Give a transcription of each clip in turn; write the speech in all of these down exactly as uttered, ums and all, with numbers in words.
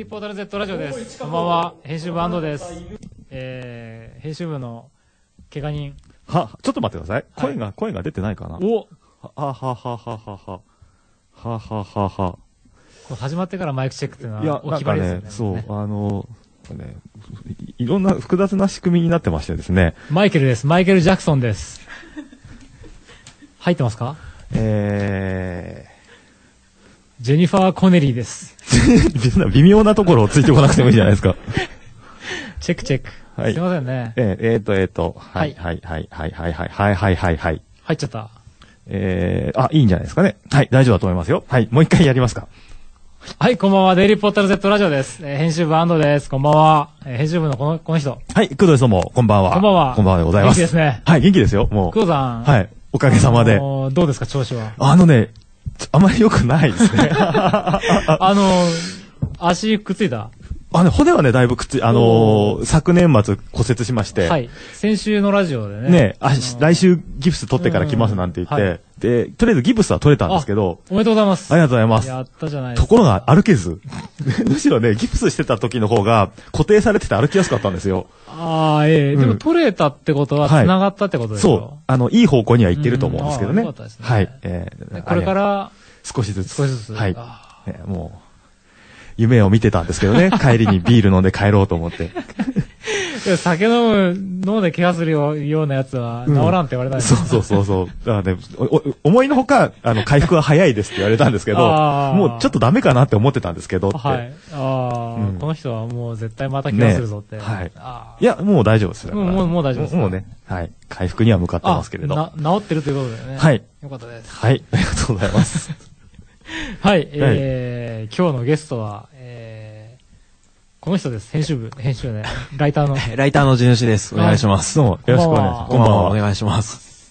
リーポータル Z ラジオです。こんばんは、編集部安藤です。えー、編集部の怪我人。 は、ちょっと待ってください。はい、声が、声が出てないかな。 おは、は、は、は、は、は、は、は、は、は、は。 これ始まってからマイクチェックっていうのはお決まりですよね。 いや、なんかね、そう、ね、あの、ね、いろんな複雑な仕組みになってましてですね。 マイケルです。マイケル・ジャクソンです。入ってますか？ えー、 ジェニファー・コネリーです。 微妙なところをついてこなくてもいいじゃないですか。 チェックチェック。はい。すいませんね。 えー、えーと、えーと、はい、はい、はい、はい、はい、はい、はい、はい、はい、はい。 入っちゃった。 えー、あ、いいんじゃないですかね。はい、大丈夫だと思いますよ。はい、もう一回やりますか。 はい、こんばんは。デイリーポータル Z ラジオです。えー、編集部安藤です。こんばんは。えー、編集部のこの、この人。 はい、工藤です。どうも、こんばんは。 こんばんは。 こんばんはでございます。 元気ですね。 はい、元気ですよ。もう。 工藤さん。 はい、おかげさまで。 あのー、どうですか、調子は。 あのね、あまり良くないですね。 あのー、足くっついた？ あの、骨はね、だいぶくっつい、あのー、昨年末骨折しまして。 はい。先週のラジオでね。 ね、あ、来週ギプス取ってから来ますなんて言って、はい、で、とりあえずギプスは取れたんですけど。 おめでとうございます。 ありがとうございます。 やったじゃないですか。 ところが歩けず。むしろね、ギプスしてた時の方が固定されてて歩きやすかったんですよ。 ああ、ええーうん、でも取れたってことは繋がったってことですよ、はい、 そう。あの、いい方向には行ってると思うんですけどね。 うん、よかったですね。 はい。えー、これから、 少しずつ。 少しずつ。 はい。えー、もう、夢を見てたんですけどね。帰りにビール飲んで帰ろうと思って。 いや、酒飲む、飲んで怪我するようなやつは、治らんって言われたんです、 うん、そうそうそうそう。だからね、思いのほか、あの、回復は早いですって言われたんですけど、もうちょっとダメかなって思ってたんですけどって。 はい。ああ、うん、この人はもう絶対また怪我するぞって。ね、 はい。いや、もう大丈夫ですよ。 もう、もう大丈夫です。 もうね、はい。回復には向かってますけれど。 な、治ってるということでね。 はい。 よかったです。 はい。ありがとうございます。 はい、えー、今日のゲストは、えー、この人です。編集部、編集部ね。ライターの。 ライターの地主です。お願いします。 どうも、よろしくお願いします。 こんばんは。お願いします。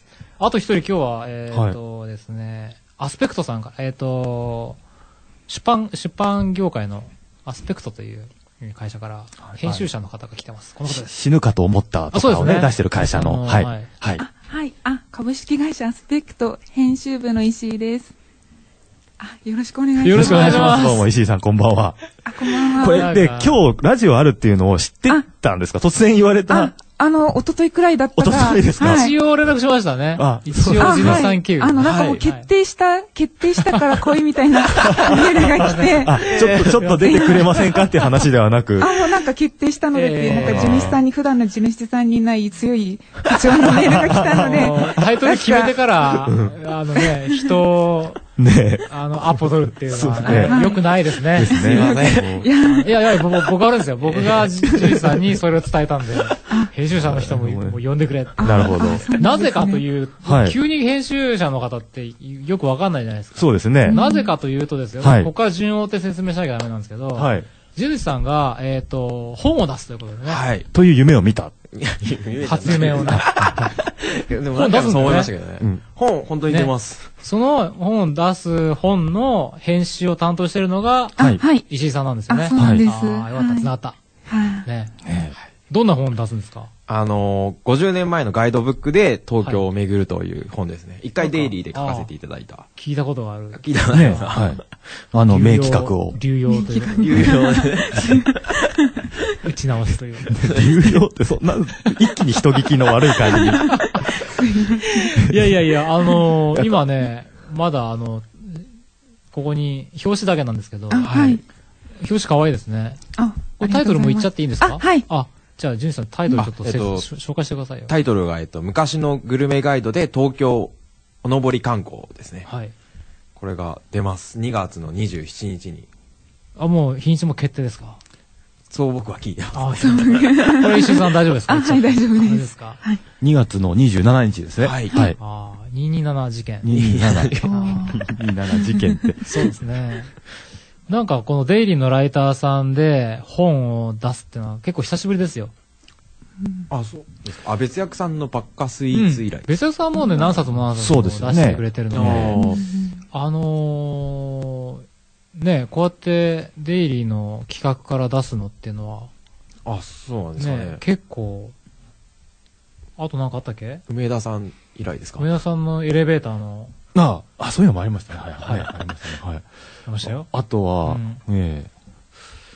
あと一人今日は、えっとですね、アスペクトさんから、えっと、出版、出版業界のアスペクトという会社から、編集者の方が来てます。この方です。 死ぬかと思ったとかをね、出してる会社の。はい。はい。 はい。あ、株式会社アスペクト編集部の石井です。あ、よろしくお願いします。 よろしくお願いします。 どうも、石井さん、こんばんは。 あ、こんばんは。 これで、今日、ラジオあるっていうのを知ってたんですか？突然言われた。 あ、あの、一昨日くらいだったら。一昨日ですか？ 一応連絡しましたね。 あ、 一応、地主さん経由。 あの、なんかもう決定した、決定したから来いみたいなメールが来て。 あ、ちょっと、ちょっと出てくれませんかっていう話ではなく。 あ、もうなんか決定したのでっていう、なんか地主さんに、普段の地主さんにない強い口調のメールが来たので。 タイトル決めてから、あのね、人を、 ねあの、アポ取るっていうのはね、良くないですね。 ですね。 いやいや、僕あるんですよ。僕がジュリさんにそれを伝えたんで、編集者の人も呼んでくれ。 なるほど。 なぜかという、急に編集者の方ってよくわかんないじゃないですか。 そうですね。 なぜかというとですよ、ここから順を追って説明しなきゃダメなんですけど、ジュリさんが、えっと、本を出すということでね。 はい。という夢を見た。 初夢をね。 でも本出すそう思いましたけどね。本、本当に出ます。 その本を出す本の編集を担当しているのが、石井さんなんですよね。 そうなんです。 ああ、よかった、つながった。ね。どんな本を出すんですか？ あの、ごじゅうねんまえのガイドブックで東京を巡るという本ですね。一回デイリーで書かせていただいた。 聞いたことがある。 聞いたことあります。 はい。あの、名企画を。 流用という。 流用で。 打ち直すという。 流用ってそんな、一気に人聞きの悪い感じに。 いやいやいや、あの、今ね、まだあの、ここに表紙だけなんですけど、 はい。 表紙可愛いですね。 あ、 タイトルも言っちゃっていいんですか？ はい。 あ、じゃあ、ジュニさん、タイトルちょっと、えっと、紹介してくださいよ。 タイトルが、えっと、昔のグルメガイドで東京おのぼり観光ですね。 はい。 これが出ます。にがつのにじゅうしちにちに。 あ、もう、日にちも決定ですか？ そう僕は聞いてます。 あ、そう。これ、石井さん大丈夫ですか？ あ、はい、大丈夫です。大丈夫ですか？ はい。 にがつのにじゅうしちにちですね。 はい。 はい。 ああ、にひゃくにじゅうなな事件。 にひゃくにじゅうなな。にひゃくにじゅうなな事件って。 そうですね。なんかこのデイリーのライターさんで本を出すっていうのは結構久しぶりですよ。 あ、そうですか。あ、別役さんのバッカスイーツ以来。 別役さんもね、何冊も何冊も出してくれてるので、あのー、ね、こうやってデイリーの企画から出すのっていうのは、 あ、そうなんですかね。 結構、あと何かあったっけ？ 梅田さん以来ですか？ 梅田さんのエレベーターの。 ああ、そういうのもありましたね。はい、はい、ありましたね。はい。 ありましたよ。 あとは、ええ。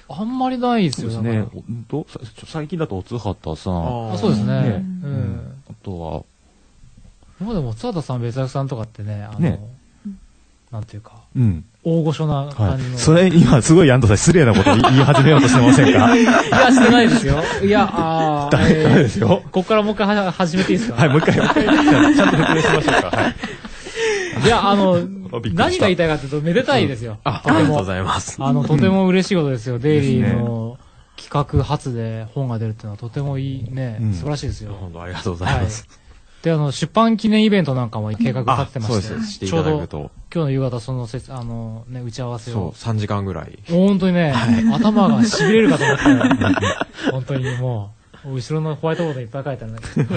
あんまりないですよね。 ね。 ほんと最近だとおつはたさん。 あ、そうですね。 ねうん。 あとは、 今でも、津畑さん、別役さんとかってね、あの、 ねなんていうか、 うん。 大御所な感じの。 はい、それ、今、すごい安藤さん、失礼なこと言い始めようとしてませんか？ いや、してないですよ。いや、ああ。 ダメですよ。 ここからもう一回は始めていいですか？ はい、もう一回、もう一回、ちゃんと説明しましょうか。はい。 いや、あの、何が言いたいかというと、めでたいですよ。 あ、ありがとうございます。 あの、とても嬉しいことですよ。デイリーの企画初で本が出るっていうのはとてもいいね、素晴らしいですよ。 本当ありがとうございます。 で、あの、出版記念イベントなんかも計画立ってまして、 そうです、していただくと。 今日の夕方、そのせあの、ね、打ち合わせを。 そう、さんじかんぐらい。 本当にね、頭が痺れるかと思ったよ。本当にもう、後ろのホワイトボードにいっぱい書いてあるんだけど。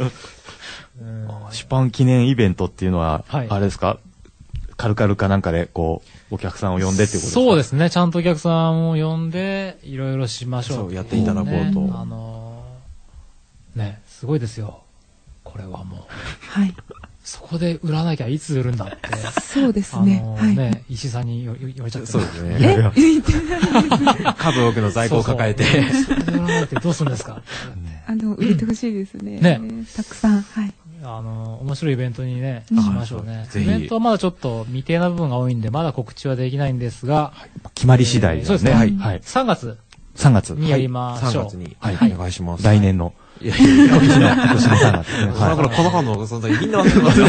出版記念イベントっていうのは、あれですか、カルカルかなんかで、こう、お客さんを呼んでっていうことですか？ そうですね。ちゃんとお客さんを呼んで、いろいろしましょう。 そう、やっていただこうと。 あの、ね、すごいですよ。これはもう。 はい。 そこで売らなきゃいつ売るんだって。 そうですね。 あのね、石井さんに言われちゃった。 そうですね。 え言ってないです。 数多くの在庫を抱えて。 それで売らないってどうするんですか？ あの、売れてほしいですね。 ね。 たくさん。はい。 あの、面白いイベントにね、しましょうね。 ぜひ。 イベントはまだちょっと未定な部分が多いんで、まだ告知はできないんですが。 決まり次第ですね。 そうですね。 はい。 さんがつ。 さんがつにやりましょう。 さんがつに。はい。お願いします。 来年の。 いやいやいや、今年の、 今年のさんがつですね。 はい。この反応がそんなにみんな忘れますよ。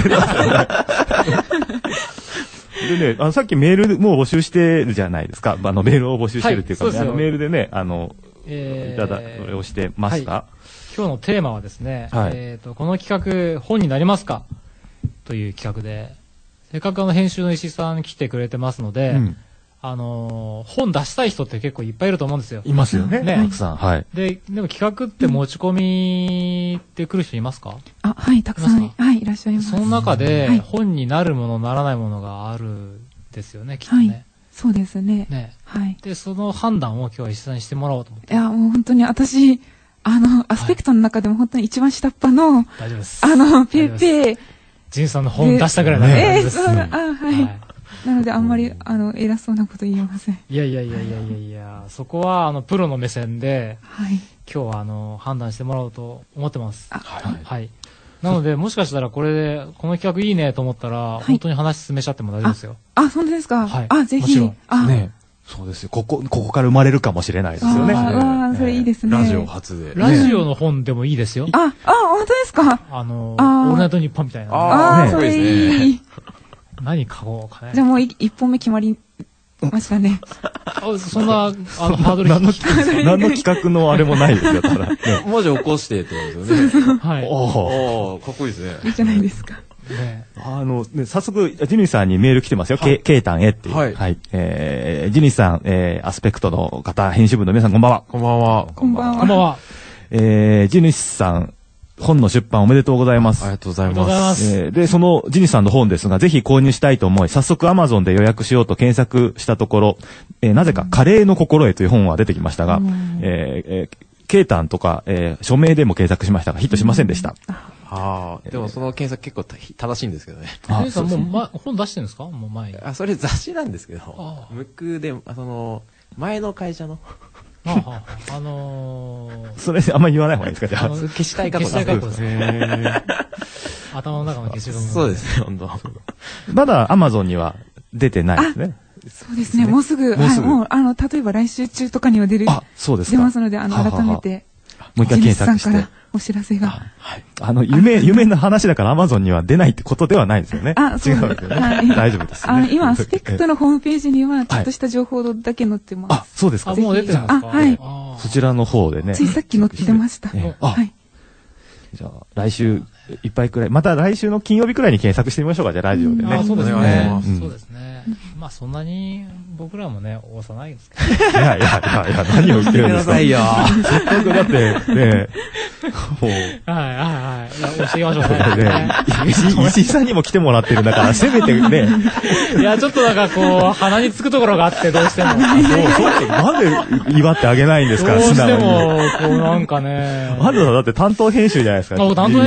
でね、あの、さっきメールもう募集してるじゃないですか。あの、メールを募集してるっていうか、ね、あの、メールでね、あの、いただ、それをしてますか？ 今日のテーマはですね、 はい、 えっと、この企画、本になりますかという企画で、せっかくあの、編集の石井さん来てくれてますので、うん、あのー、本出したい人って結構いっぱいいると思うんですよ。 いますよね。ね。たくさん。はい。 で、でも企画って持ち込みって来る人いますか？ あ、はい、たくさん、はい、いらっしゃいます。 その中で、はい、本になるもの、ならないものがあるんですよね、きっとね。はい、 そうですね。 ね。 はい。 で、その判断を今日は石井さんにしてもらおうと思って。 いや、もう本当に私、あの、アスペクトの中でも本当に一番下っ端の、 大丈夫です。 あの、ペーペー。 ジンさんの本出したぐらいなんで。 えー、そうだ、あ、はい。なので、あんまり、あの、偉そうなこと言えません。 いやいやいやいやいやいや、そこは、あの、プロの目線で、 はい。 今日は、あの、判断してもらおうと思ってます。 はい。 はい。なので、もしかしたらこれで、この企画いいねと思ったら、本当に話進めちゃっても大丈夫ですよ。 あ、本当ですか？ はい。 あ、ぜひ。 あ、 ね。そうですよ。ここ、ここから生まれるかもしれないですよね。 ああ、それいいですね。 ラジオ初で。 ラジオの本でもいいですよ。 あ、あ、本当ですか？ あの、オールナイトニッポンみたいな。 ああ、それいい。 何書こうかね。 じゃあもう一本目決まりましたね。 あ、そんな、あの、ハードル何の、何の企画のあれもないですよ、ただ。 文字起こしてってことですよね。 はい。 おー、かっこいいですね。 いいじゃないですか。 ね、あの、ね、早速、ジニーさんにメール来てますよ。ケイタンへっていう。はい。はい。えー、ジニーさん、えー、アスペクトの方、編集部の皆さん、こんばんは。 こんばんは。 こんばんは。 こんばんは。 えー、ジニーさん、本の出版おめでとうございます。 ありがとうございます。 えー、で、そのジニーさんの本ですが、ぜひ購入したいと思い、早速 Amazon で予約しようと検索したところ、えー、なぜか、カレーの心得という本は出てきましたが、えー、えー、ケイタンとか、えー、署名でも検索しましたが、ヒットしませんでした。 ああ、でもその検索結構正しいんですけどね。 あ、さんもう、ま、本出してるんですか？もう前に。 あ、それ雑誌なんですけど、ムックで、その、前の会社の。 ああ、あのー、それあんまり言わない方がいいですか？じゃあ。 消したいかとか。 消したいかとかですね。頭の中の消しゴム。 そうですね、本当。 まだ Amazon には出てないですね。 そうですね、もうすぐ、はい、もう、あの、例えば来週中とかには出る。 あ、そうですか。 出ますので、あの、改めて。 もう一回検索して。 お知らせが。 はい。あの、夢、夢の話だから Amazon には出ないってことではないですよね。 あ、そうですね。はい。大丈夫ですね。 あ、今、アスペクトのホームページには、ちょっとした情報だけ載ってます。 あ、そうですか。 あ、もう出てますか？ あ、はい。 そちらの方でね。 ついさっき載ってました。はい。 じゃあ、来週、いっぱいくらい、また来週の金曜日くらいに検索してみましょうか、じゃあラジオでね。 あ、そうですね。そうですね。まあ、そんなに、僕らもね、幼いですけど。いやいやいやいや、何を言ってるんですか。 ごめんなさいよ。 せっかくだって、ね、 もう。はいはいはい。教えましょうね。 石井さんにも来てもらってるんだから、せめてね。 いや、ちょっとなんかこう、鼻につくところがあって、どうしても。そう、 そう、なんで祝ってあげないんですか、 どうしても、こうなんかね。 まずはだって担当編集じゃないですか。 担当編集で、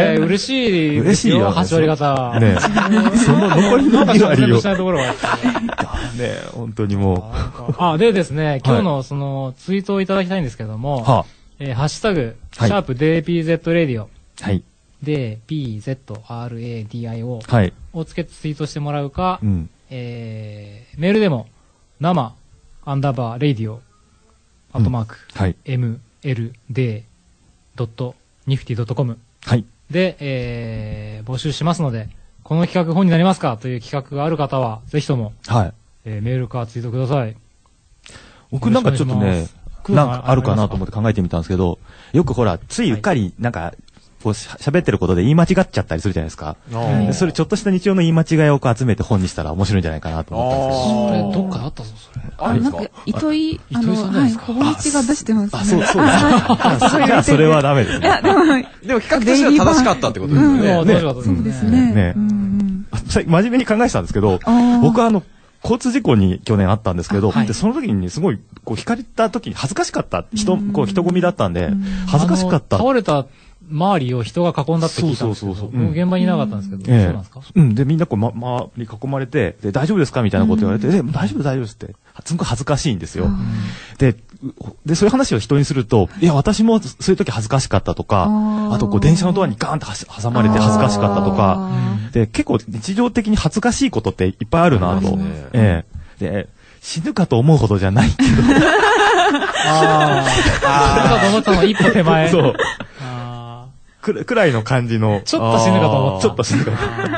ね。 嬉しいですよ。 嬉しいよはち割方。 ねその残りのに割を。 しないところが。 ね本当にもう。あ、でですね、今日のそのツイートをいただきたいんですけども、 はえー、ハッシュタグ、シャープ ディーピーゼット ラディオ。 はい。 で、ピーゼットアールエーディーアイオーはい。 をつけてツイートしてもらうか、 うん、 えー、メールでも、生、アンダーバー、レイディオ、アットマーク、 はい。 エムエルディードットニフティドットコムはい。 で、えー、募集しますので、この企画本になりますかという企画がある方は、ぜひとも、 はい。 えー、メールかツイートください。 僕なんかちょっとね、なんかあるかなと思って考えてみたんですけど、よくほら、ついうっかり、なんか、こう喋ってることで言い間違っちゃったりするじゃないですか。でそれちょっとした日常の言い間違いをこう集めて本にしたら面白いんじゃないかなと思ったんですけど。 それ、どっかあったぞ、それ。 あ、なんか、糸井、あの、はい、小林が出してますね。 あ、そう、そうですね。じゃあ、それはダメですね。 いや、でも、 でも企画としては正しかったってことですよね。 そうですね。 ね。真面目に考えてたんですけど、僕はあの、交通事故に去年あったんですけど、でその時にすごい、こう、引かれた時に恥ずかしかった。人、こう、人混みだったんで、恥ずかしかった。 倒れた周りを人が囲んだって聞いたんですけど、そうそうそうそう。もう現場にいなかったんですけど、そうなんですか？ うん。で、みんなこう、ま、周り囲まれて、で、大丈夫ですかみたいなこと言われて、で、大丈夫大丈夫ですって、すごく恥ずかしいんですよ。で、で、そういう話を人にすると、いや、私もそういう時恥ずかしかったとか、あと、こう、電車のドアにガーンって挟まれて恥ずかしかったとか、で、結構日常的に恥ずかしいことっていっぱいあるなと。ええ。で、死ぬかと思うほどじゃないけど。 ああ。死ぬかと思ったの一歩手前。 そう。く, くらいの感じの。 ちょっと死ぬかと思った。 ちょっと死ぬかと思った。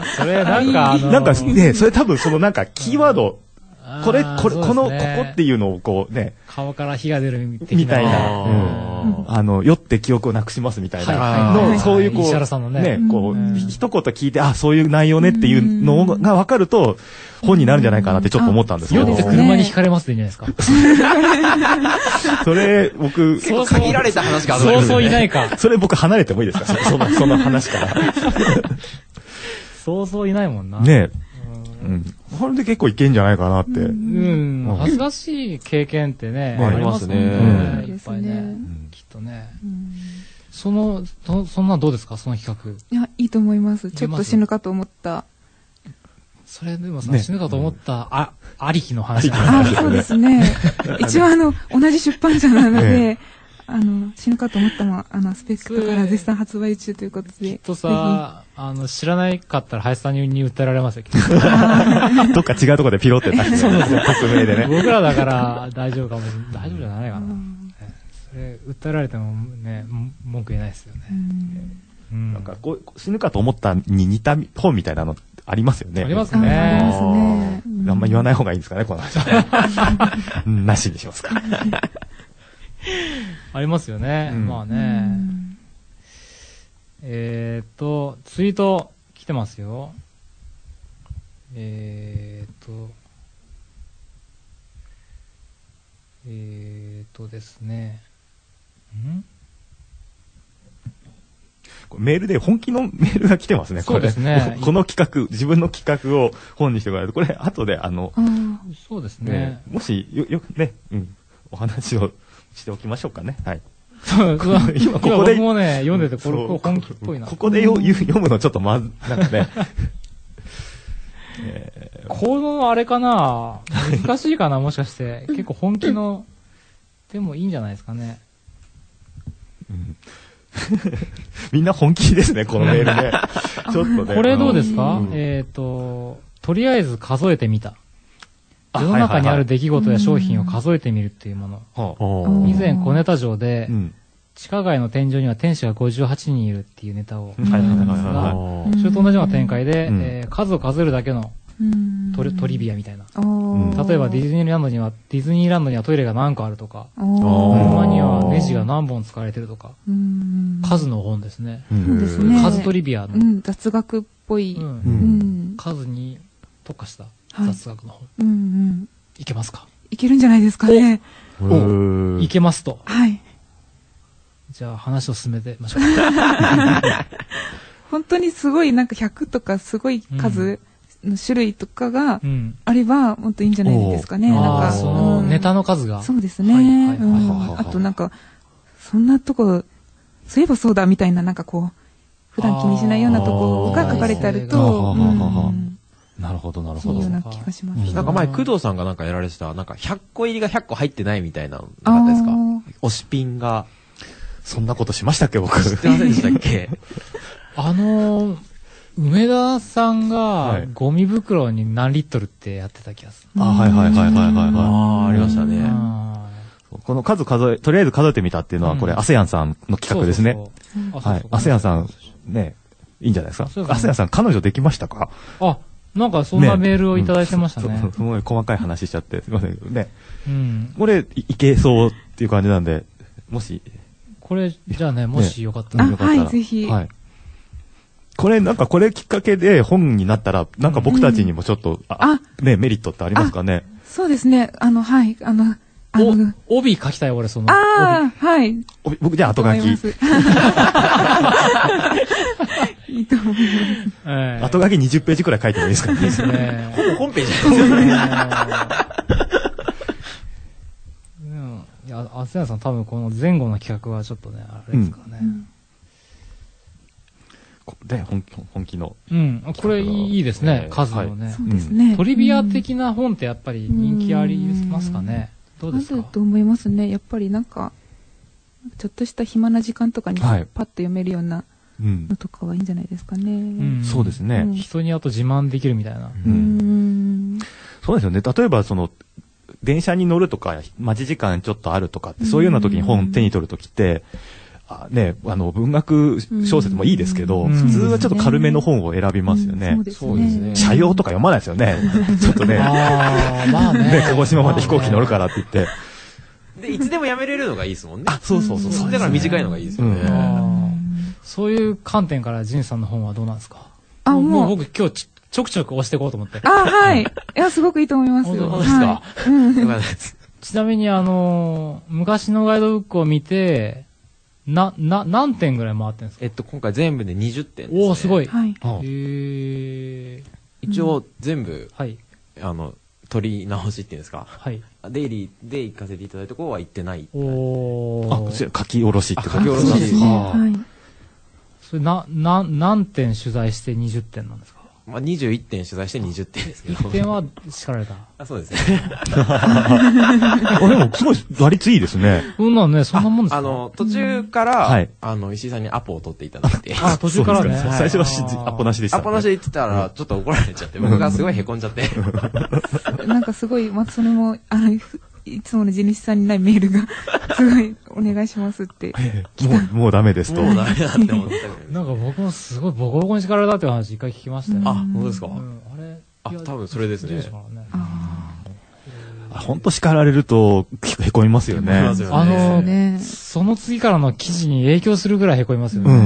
それなんかあのー、 なんかね、それ多分そのなんかキーワード、これ、これ、この、ここっていうのをこうね。 顔から火が出るみたいな。 みたいな。あの、酔って記憶をなくしますみたいな。の、そういうこう、 石原さんのね。 ね、こう、一言聞いて、あ、そういう内容ねっていうのが分かると、本になるんじゃないかなってちょっと思ったんですけど。 酔って車に惹かれますでいいんじゃないですか。 それ、僕、 結構限られた話がある。 そうそういないか。 それ僕離れてもいいですかその、その話から。 そうそういないもんな。 ねえ。うん。これで結構いけんじゃないかなって。 うん。恥ずかしい経験ってね、 ありますね。 いっぱいね。きっとね。その、そんなどうですかその企画。 いや、いいと思います。ちょっと死ぬかと思った。 それでもさ、死ぬかと思った、あ、ありきの話あ、そうですね。一応あの、同じ出版社なので、あの、死ぬかと思ったも、あの、スペクトから絶賛発売中ということで。 きっとさ、あの、知らないかったら林さんに訴えられますよ、きっと。 どっか違うところでピロって出して、匿名でね。 僕らだから大丈夫かもしれない。大丈夫じゃないかな。それ、訴えられてもね、文句言えないですよね。 なんか、こう、死ぬかと思ったに似た本みたいなのありますよね。 ありますね。 ありますね。 あんま言わない方がいいですかね、この話。なしにしますか。 ありますよね。まあね。えっと、ツイート来てますよ。えっと、えっとですね。んメールで本気のメールが来てますね、これ。 そうですね。 この企画、自分の企画を本にしてもらえると、これ、後で、あの、 そうですね。 もし、よ、よくね、うん、お話をしておきましょうかね。はい。 そう、今ここで。僕もね、読んでて、これ、本気っぽいな。 ここで読むのちょっとまず、なんかね。 このあれかな難しいかなもしかして。結構本気の、でもいいんじゃないですかね。 うんみんな本気ですね、このメールね。ちょっとね。 これどうですか、うん、えっ、ー、と、とりあえず数えてみた。世の中にある出来事や商品を数えてみるっていうもの。以前小ネタ上で、うん、地下街の天井には天使がごじゅうはちにんいるっていうネタを書いたんですが、それと同じような展開で、うんえー、数を数えるだけのトリ、トリビアみたいな。例えばディズニーランドには、ディズニーランドにはトイレが何個あるとか、車にはネジが何本使われてるとか、数の本ですね。 そうですね。 数トリビアの。 うん、雑学っぽい、うんうん。 数に特化した雑学の本。 はいうんうん、 いけますかいけるんじゃないですかね。 おいけますと。 はい。 じゃあ話を進めてみましょう。 本当にすごいなんかひゃくとかすごい数の種類とかがあればもっといいんじゃないですかね。うん、なんかそのネタの数が。 そうですね。あとなんかそんなとこそういえばそうだみたいななんかこう普段気にしないようなところが書かれてあると、 なるほど、なるほど。 いいような気がします。 なんか前、工藤さんがなんかやられてた、なんかひゃっこ入りがひゃっこ入ってないみたいなのなかったですか？推しピンが。 そんなことしましたっけ、僕。 知ってませんでしたっけ？ あのー、梅田さんがゴミ袋に何リットルってやってた気がする。 あ、はいはいはいはいはいはい。 ああ、ありましたね。 この数数え、とりあえず数えてみたっていうのは、これ、アセアンさんの企画ですね。はい。アセアンさん、ね、いいんじゃないですか。アセアンさん、彼女できましたか？ あ、なんかそんなメールをいただいてましたね。 すごい細かい話しちゃって、すみませんね。 うん。 これ、いけそうっていう感じなんで、もし。 これ、じゃあね、もしよかったら。 あ、はい、ぜひ。はい。 これ、なんかこれきっかけで本になったら、なんか僕たちにもちょっと、あ、ね、メリットってありますかね？そうですね。あの、はい、あの、 お、帯書きたい、俺、その。 ああ、はい。 僕、じゃあ、後書き。 いいと思います。後書きにじゅっページくらい書いてもいいですかね。ですね。 ほぼ本ページですよね。 いや、アセヤさん多分この前後の企画はちょっとね、あれですからね。 で、本気、本気の。 うん。これいいですね、数のね。 そうですね。 トリビア的な本ってやっぱり人気ありますかね。どうですか？ あると思いますね。やっぱりなんか、ちょっとした暇な時間とかにパッと読めるようなのとかはいいんじゃないですかね。 そうですね。 人にあと自慢できるみたいな。 そうですよね。例えばその、電車に乗るとか、待ち時間ちょっとあるとかって、そういうような時に本手に取るときって、あね、あの、文学小説もいいですけど、普通はちょっと軽めの本を選びますよね。 そうですね。 車用とか読まないですよね。ちょっとね。 ああ、まあね。 鹿児島まで飛行機乗るからって言って。 で、いつでもやめれるのがいいですもんね。 あ、そうそうそう。 だから短いのがいいですよね。 そういう観点からジンさんの本はどうなんですか？あ、もう僕今日ちょくちょく押していこうと思って。 あ、はい。いや、すごくいいと思いますよ。 本当ですか？ ちなみにあの、昔のガイドブックを見て、な、な、何点ぐらい回ってるんですか？ えっと、今回全部でにじゅってんですね。 おー、すごい。 はい。 へ一応全部、 はい。 あの、取り直しっていうんですか？ はい。 デイリーで行かせていただいたところは行ってない。 おー。あ、書き下ろしってこと書き下ろしですね。 はい。 それな、な、何点取材してにじゅってんなんですか？ まあ、にじゅういってん取材してにじゅってんですけど。 いってんは叱られた。 あ、そうですね。 でも、すごい、打率いいですね。 そんなんね、そんなもんですか？ あの、途中から、はい、あの、石井さんにアポを取っていただいて。 あ、途中からね。 最初はアポなしでした。 アポなしで言ってたら、ちょっと怒られちゃって、僕がすごい凹んじゃって。 なんかすごい、またそれも、あの、いつもの地主さんにないメールが、すごい、お願いしますって。 もう、もうダメですと。 もうダメだって思ったけど。なんか僕もすごいボコボコに叱られたっていう話一回聞きましたよ。 あ、本当ですか？ あれあ、多分それですね。 本当叱られると、へこみますよね。 あの、その次からの記事に影響するぐらいへこみますよね。うん。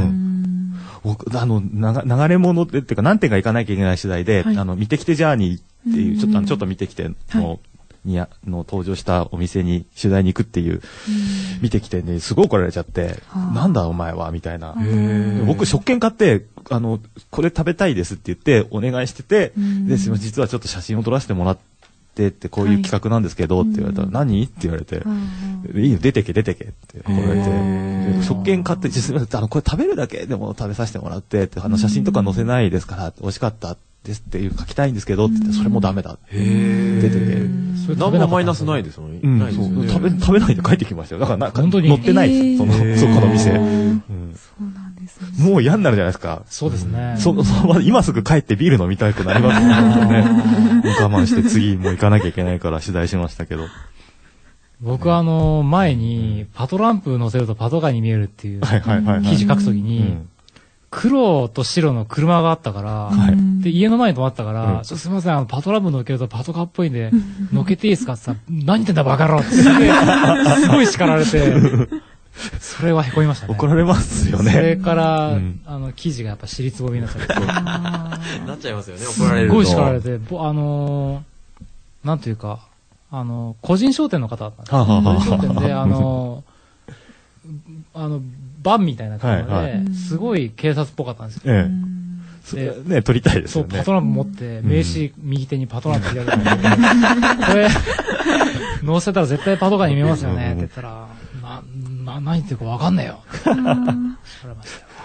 僕、あの、流れ物って、っていうか何点か行かなきゃいけない取材で、あの、見てきてジャーニーっていう、ちょっと、ちょっと見てきての、にあの登場したお店に取材に行くっていう、見てきてね、すごい怒られちゃって、なんだお前はみたいな。僕、食券買って、あの、これ食べたいですって言ってお願いしてて、で、実はちょっと写真を撮らせてもらってって、こういう企画なんですけど、って言われたら、何って言われて、いいよ、出てけ、出てけって言われて、食券買って、すみません、あの、これ食べるだけでも食べさせてもらって、あの、写真とか載せないですから、美味しかったですっていう書きたいんですけど、って言って、それもダメだ。出てけ。 何もマイナスないですもんね。 うん、ないですよね。食べ、食べないで帰ってきましたよ。だからな、本当に乗ってないです。その、そこの店。 そうなんですね。もう嫌になるじゃないですか。 そうですね。 そ、そ、今すぐ帰ってビール飲みたくなりますよね。我慢して次もう行かなきゃいけないから取材しましたけど。 僕はあの、前に、パトランプ乗せるとパトカーに見えるっていう、記事書くときに、黒と白の車があったから、はい、で、家の前に止まったから、うん、すみません、あの、パトランプ乗っけるとパトカーっぽいんで、乗っけていいですかって言ったら、何言ってんだバカ野郎ってすげえ、すごい叱られて、それは凹みましたね。 怒られますよね。 それから、うん、あの、記事がやっぱ尻つぼみになっちゃって。 なっちゃいますよね、怒られると。 すごい叱られて、あのー、なんというか、あの、個人商店の方だったんですよ。個人商店で、あのー、あの、バンみたいな車で、はいはい、すごい警察っぽかったんですよ。ええ、でね、撮りたいですよね。 そう、パトランプ持って、名刺右手にパトランプ左手に持って、これ、乗せたら絶対パトカーに見えますよねって言ったら、な、な、何言ってるかわかんねえよ。って言われましたよ。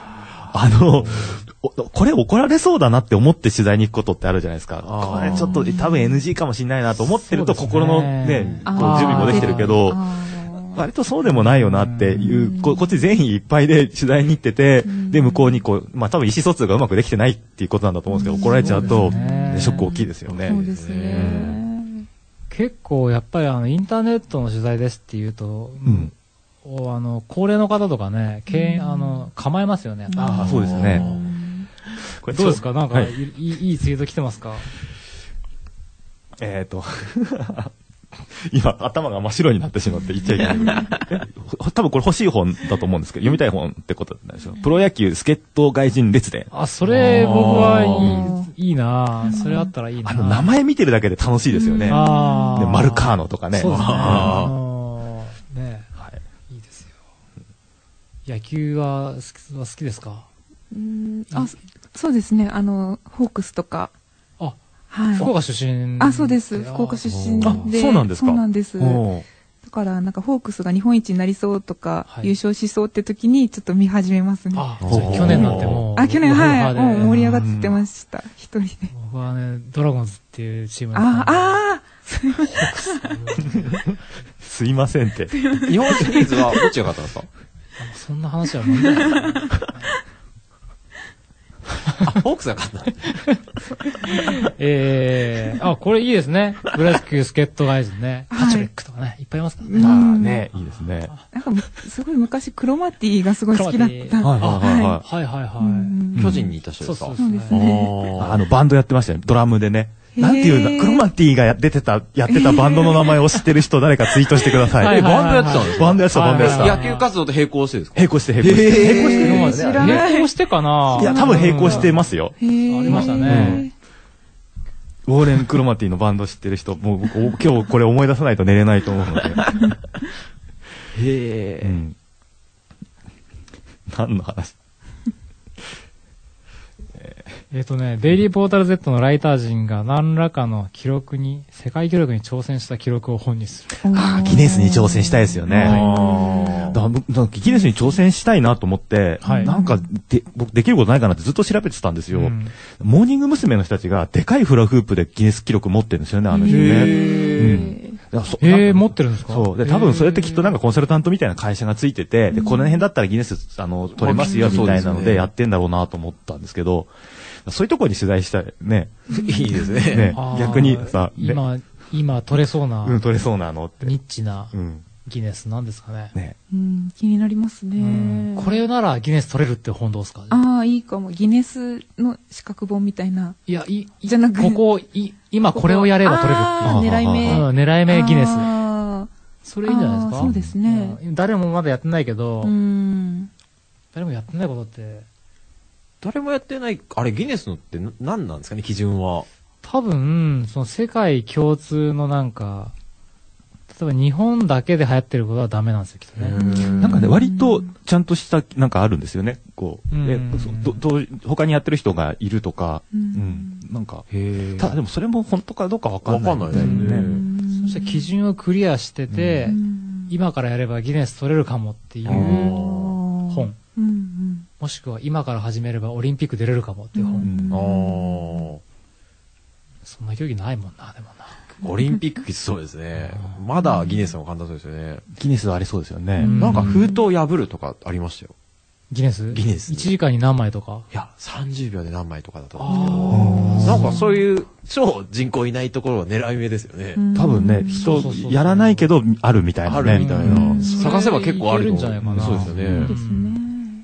あの、これ怒られそうだなって思って取材に行くことってあるじゃないですか。これちょっと多分 エヌジー かもしれないなと思ってると心のね、こう準備もできてるけど、割とそうでもないよなっていう、こ, こっち善意いっぱいで取材に行ってて、で、向こうにこう、まあ多分意思疎通がうまくできてないっていうことなんだと思うんですけど、怒られちゃうと、ね、ショック大きいですよね。 そうですね。 結構やっぱりあの、インターネットの取材ですっていうと、 うんあの、高齢の方とかね、けん、あの、構えますよね。 ああ、そうですね。 これどうですかなんか、はい、いい、いいツイート来てますか？ えっと、今、頭が真っ白になってしまって言っちゃいけない。多分これ欲しい本だと思うんですけど、読みたい本ってことなんでしょう。プロ野球助っ人外人列伝。 あ、それ僕はいい、いいなそれあったらいいな。 あの、名前見てるだけで楽しいですよね。あでマルカーノとかね。 そうですね。あのー、ね、はい。いいですよ。野球は好き、は好きですか？ うん、あ、そうですね。あの、ホークスとか。 あ、 はい。 福岡出身。 あ、そうです。福岡出身で。 あ、そうなんですか？ そうなんです。だから、なんか、ホークスが日本一になりそうとか、はい、優勝しそうって時に、ちょっと見始めますね。 あ、去年なんてもう。 あ、去年、はい。もう盛り上がってました。一人で。 僕はね、ドラゴンズっていうチームあ、ああすいませんって。 日本シリーズはどっちが勝ったんですか？ そんな話はなんだよ。 あ、ホークスが勝った。 えー、あ、これいいですね。ブラスキュー助っ人ガイズね。パチュレックとかね、いっぱいいますからね。 まあね、いいですね。 なんか、すごい昔、クロマティがすごい好きだった。 はいはいはい。はいはいはい。 巨人にいた人ですか？ そうですね。 あの、バンドやってましたね。ドラムでね。なんていうんだ、クロマティが出てた、やってたバンドの名前を知ってる人、誰かツイートしてください。 え、バンドやってたんですか？ バンドやってた、バンドやってた。 野球活動と並行してですか？ 並行して、並行して。並行してる。並行してかないや、多分並行してますよ。 ありましたね。 ウォーレン・クロマティのバンド知ってる人、もう僕、今日これ思い出さないと寝れないと思うので。へえ。 何の話？ えっとね、デイリーポータル Z のライター陣が何らかの記録に、世界記録に挑戦した記録を本にする。 ああ、ギネスに挑戦したいですよね。はい、だだギネスに挑戦したいなと思って、はい、なんかで、僕できることないかなってずっと調べてたんですよ。うん、モーニング娘。の人たちがでかいフラフープでギネス記録持ってるんですよね、あの人ね。 へえ、持ってるんですか？ そう。で、多分それってきっとなんかコンサルタントみたいな会社がついてて、で、この辺だったらギネス、あの、取れますよみたいなのでやってんだろうなと思ったんですけど、そういうところに取材したいね。 いいですね。 ね逆にさ、 ね、今、今取れそうな。 うん、取れそうなのって。 ニッチなギネスなんですかね。 ね。 うん、気になりますね。 これならギネス取れるって本どうですか？ ああ、いいかも。ギネスの資格本みたいな。 いや、い、 じゃなくここ、い、今これをやれば取れるっていう。 狙い目。 うん、狙い目ギネス。それいいんじゃないですか？ そうですね。 誰もまだやってないけど、 うん、 誰もやってないことって、 誰もやってない、あれギネスのって何なんですかね、基準は。 多分、その世界共通のなんか、例えば日本だけで流行ってることはダメなんですよ、きっとね。 なんかね、割とちゃんとしたなんかあるんですよね。こう、えどど他にやってる人がいるとか、うん、なんか、ただでもそれも本当かどうかわかんないですよね。 そして基準をクリアしてて、今からやればギネス取れるかもっていう本。もしくは今から始めればオリンピック出れるかもっていう本。うん、そんな競技ないもんな、でもな。 オリンピックきつそうですね。まだギネスも簡単そうですよね。 ギネスはありそうですよね。 なんか封筒破るとかありましたよ。 ギネスギネス。 いちじかんに何枚とかいや、さんじゅうびょうで何枚とかだと思うんですけど。なんかそういう超人口いないところは狙い目ですよね。 多分ね、人やらないけどあるみたいなね。 あるみたいな。探せば結構あるんじゃないかな。 そうですよね。 そうですね。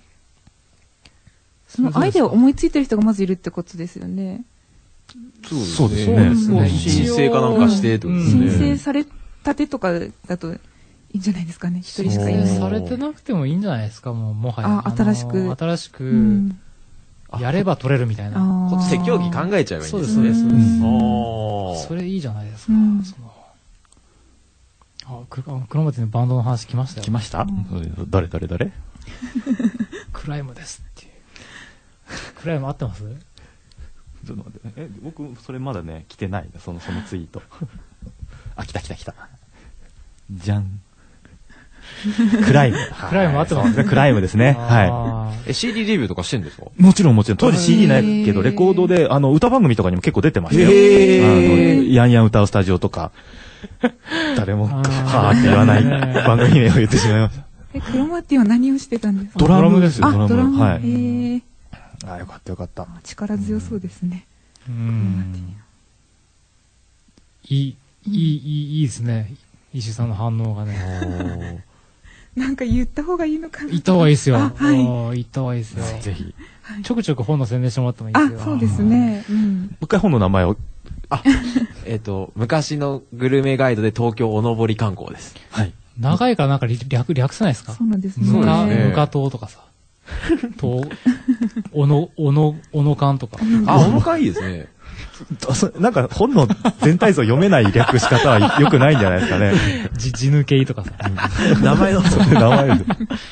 そのアイデアを思いついてる人がまずいるってことですよね。 そうですね。 申請かなんかしてってことですね。 申請されたてとかだといいんじゃないですかね。一人しかいない。 されてなくてもいいんじゃないですか、もう、もはや。 あ、新しく。 新しく、やれば取れるみたいな。 こっちで競技考えちゃえばいいんですね。 そうです、そうです。それいいじゃないですか。そのあ、黒松のバンドの話来ましたよ。 来ました？誰誰誰？ クライムですっていう。クライム合ってます？ ちょっと待って、え、僕それまだね来てないそのそのツイート。あ、来た来た来た。じゃん。 クライム。 クライム合ってますそうですねクライムですね。はえ、シーディー レビューとかしてんですか？ い。もちろんもちろん。当時 シーディー ないけど、レコードで、あの、歌番組とかにも結構出てましたよ。 へあの、ヤンヤン歌うスタジオとか。誰も、はーって言わない番組名を言ってしまいました。 え、クロマティは何をしてたんですか？ ドラムですよ、 あ、 ドラム。 ドラム。 はい。 へえ。 あ、よかったよかった。 力強そうですね。 うん。いい、いい、いい、いいですね。石井さんの反応がね。 なんか言った方がいいのかな。 行った方がいいですよ。 あはいもう行った方がいいですよ。 ぜひ。 ちょくちょく本の宣伝してもらってもいいですよ。 あ、そうですね。うん。 もう一回本の名前を。 あ、えっと、昔のグルメガイドで東京おのぼり観光です。 はい。 長いからなんか略、略せないですか？ そうなんですね。 むか、 そうですねむか島とかさ。と、おの、おの、おのかんとか。 あ、おのかいいですね。 そなんか本の全体像読めない略し方は良くないんじゃないですかね。 じ、地抜けいとかさ。 名前の。 そういう名前で。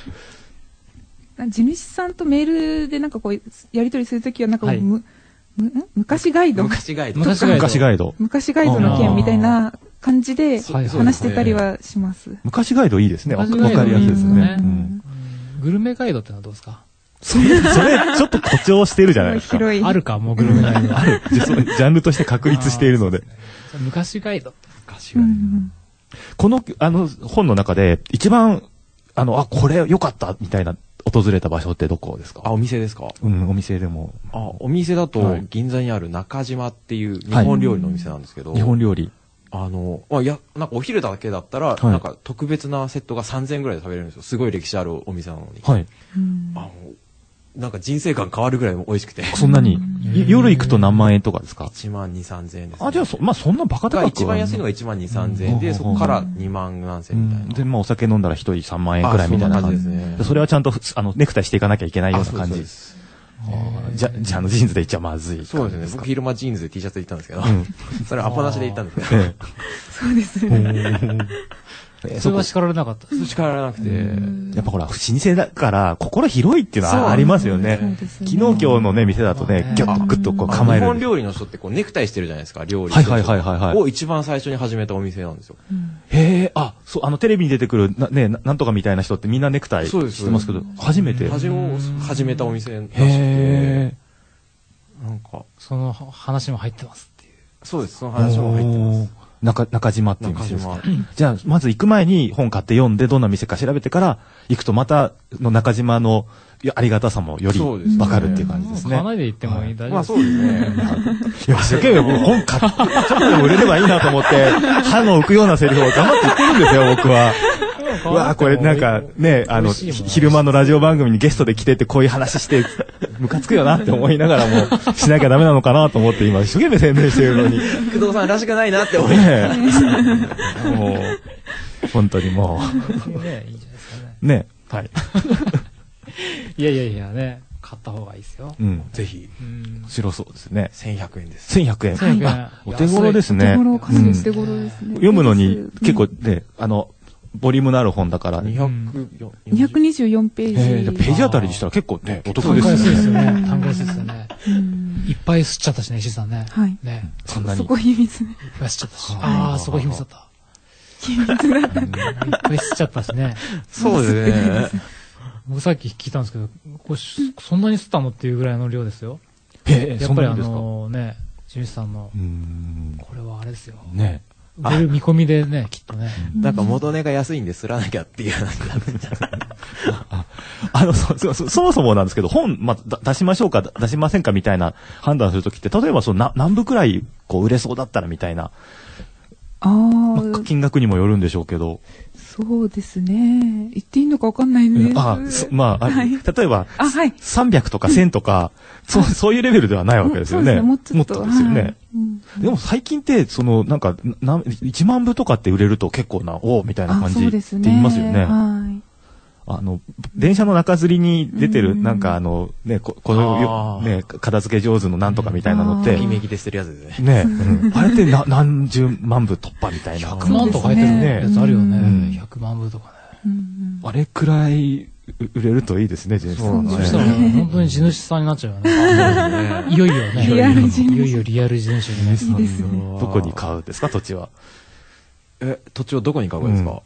地主さんとメールでなんかこう、やり取りするときはなんか、 はいむ、む、ん昔ガイド昔ガイド。 昔ガイド。 昔ガイド。 昔ガイドの件みたいな感じではい話してたりはします。 昔ガイドいいですね。わか昔ガイドりやすいですよいいね。 ですねうんグルメガイドってのはどうですか？ それ、それ、ちょっと誇張してるじゃないですか。 広い。 あるか、もうグルメガイド。 ある。じゃそうジャンルとして確立しているので。 昔ガイド。 昔ガイうんうんこの、あの、本の中で、一番、あの、あ、これ良かった、みたいな、訪れた場所ってどこですか？ ド。あ、お店ですか？ うん、お店でも。 あ、お店だはとい、 銀座にある中島っていう日本料理のお店なんですけど、 日本料理。 あの、まあ、いや、なんかお昼だけだったら、 はいなんか特別なセットがさんぜんえんぐらいで食べれるんですよ。すごい歴史あるお店なのに。 はい。 うんあの、なんか人生観変わるぐらい美味しくて。 そんなに。い夜行くと何万円とかですか？ いちまんに、さんぜんえんです、ね。 あ、じゃあ、そ、まあ、そんなバカ高くはが一番安いのがいちまんに、さんぜんえんで、 うんそこからにまん何う千みたいな。 んで、まあ、お酒飲んだら一人さんまん円くらいみたいなあそんな感じ感じですねそれはちゃんと、あの、ネクタイしていかなきゃいけないような感じ。 あそうですあーじゃ、じゃあ、あの、ジーンズで行っちゃまずいそうですね。 感じか僕昼間ジーンズで T シャツで行ったんですけど、 うんそれアポなしで行ったんですけど、 えそうですね。 えそれは叱られなかった。 力がなくて、 やっぱほら、老舗だから、心広いっていうのはありますよね。 そうですね昨日今日のね、店だとねまあ、ねギュッとグッとこうあ構える。 日本料理の人ってこうネクタイしてるじゃないですか、料理。 はいはいはいはいはいを一番最初に始めたお店なんですよ。 へえ、あ、そう、あの、テレビに出てくる、な、ね、ななんとかみたいな人ってみんなネクタイそうですしてますけど、初めて。へ始めを始めたお店らしくて、 え。 なんか、 その話も入ってますっていう。 そうです、その話も入ってます。 おー中、中島っていう中店ですか島。 じゃあ、まず行く前に本買って読んで、どんな店か調べてから、行くとまた、の中島のいやありがたさもよりそうですねわかるっていう感じですね。 買わないで行ってもいい、大丈夫まあそうですね。 いや、一生懸命僕本買って、ちょっとでも売れればいいなと思って、歯の浮くようなセリフを頑張って言ってるんですよ、僕は。うわぁ、これなんかね、あの、ひ昼間のラジオ番組にゲストで来ててこういう話して、ムカつくよなって思いながらも、しなきゃダメなのかなと思って今、一生懸命宣伝してるのに。 工藤さんらしくないなって思い。 ねえ。もう、本当にもね、いいんじゃないですかね。 う、ね。はい。 いやいやいやね、買った方がいいですよ。 うん。 ぜひ、 うん。 白そうですね。 せんひゃくえんです。 せんひゃくえん。 せんひゃくえんあお手頃です手ね。 頃、かなうんり手頃ですね。 読むのに結構うんね、あの、ボリュームのある本だから、 にひゃくにひゃくにじゅうよんページ。 えー、ページあたりにしたら結構ね、お得単価ですよね。 安いですよね。 うん単価安いですよね。 うんいっぱい吸っちゃったしね、石井さんね。 はい。 ね。 そんなに。 そこ秘密ね。 いっぱい吸っちゃったし。 はいああ、そこ秘密だった。 秘密だった。 いっぱい吸っちゃったしね。 そうですね。 僕さっき聞いたんですけど、これそんなに吸ったのっていうぐらいの量ですよ。 えー、 やっぱりあそんなにですかのね、地主さんのうー、ん。 これはあれですよ。 ね。 売れる見込みでね、きっとね。 なんか元値が安いんですらなきゃっていう話になってんじゃないあの、そ、そ、そそもそもなんですけど、本、まあ、だ出しましょうか、出しませんかみたいな判断するときって、例えばそのな何部くらい、こう、売れそうだったらみたいな、 あまあ、 あ、 金額にもよるんでしょうけど、 そうですね。言っていいのかわかんないです。 あ、そまあ、あはい例えば、 あ、はい。 さんびゃくとかせんとか、そう、そういうレベルではないわけですよね。 もうそうですねもうちょっとですよね。 はいうんでも最近って、その、なんか、な、いちまん部とかって売れると結構な、おおみたいなあ、 感じってそうですね。 言いますよね。 はい。 あの、電車の中吊りに出てる、 うんなんかあの、ね、ここのよ、 あーね、片付け上手のなんとかみたいなのって、 あーイメージで捨てるやつですね。 ね、うんあれってな何十万部突破みたいな。 ひゃくまんとか入ってるやつあるよね。 うんひゃくまん部とかね。 うんうんあれくらい売れるといいですね、ジェンそうなんですそしたらね本当に地主さんになっちゃうよね。いよいよね。 リアル地主いよいよリアル地主にね。 いいですねどこに買うんですか、土地は。 え、土地をどこに買うんですか、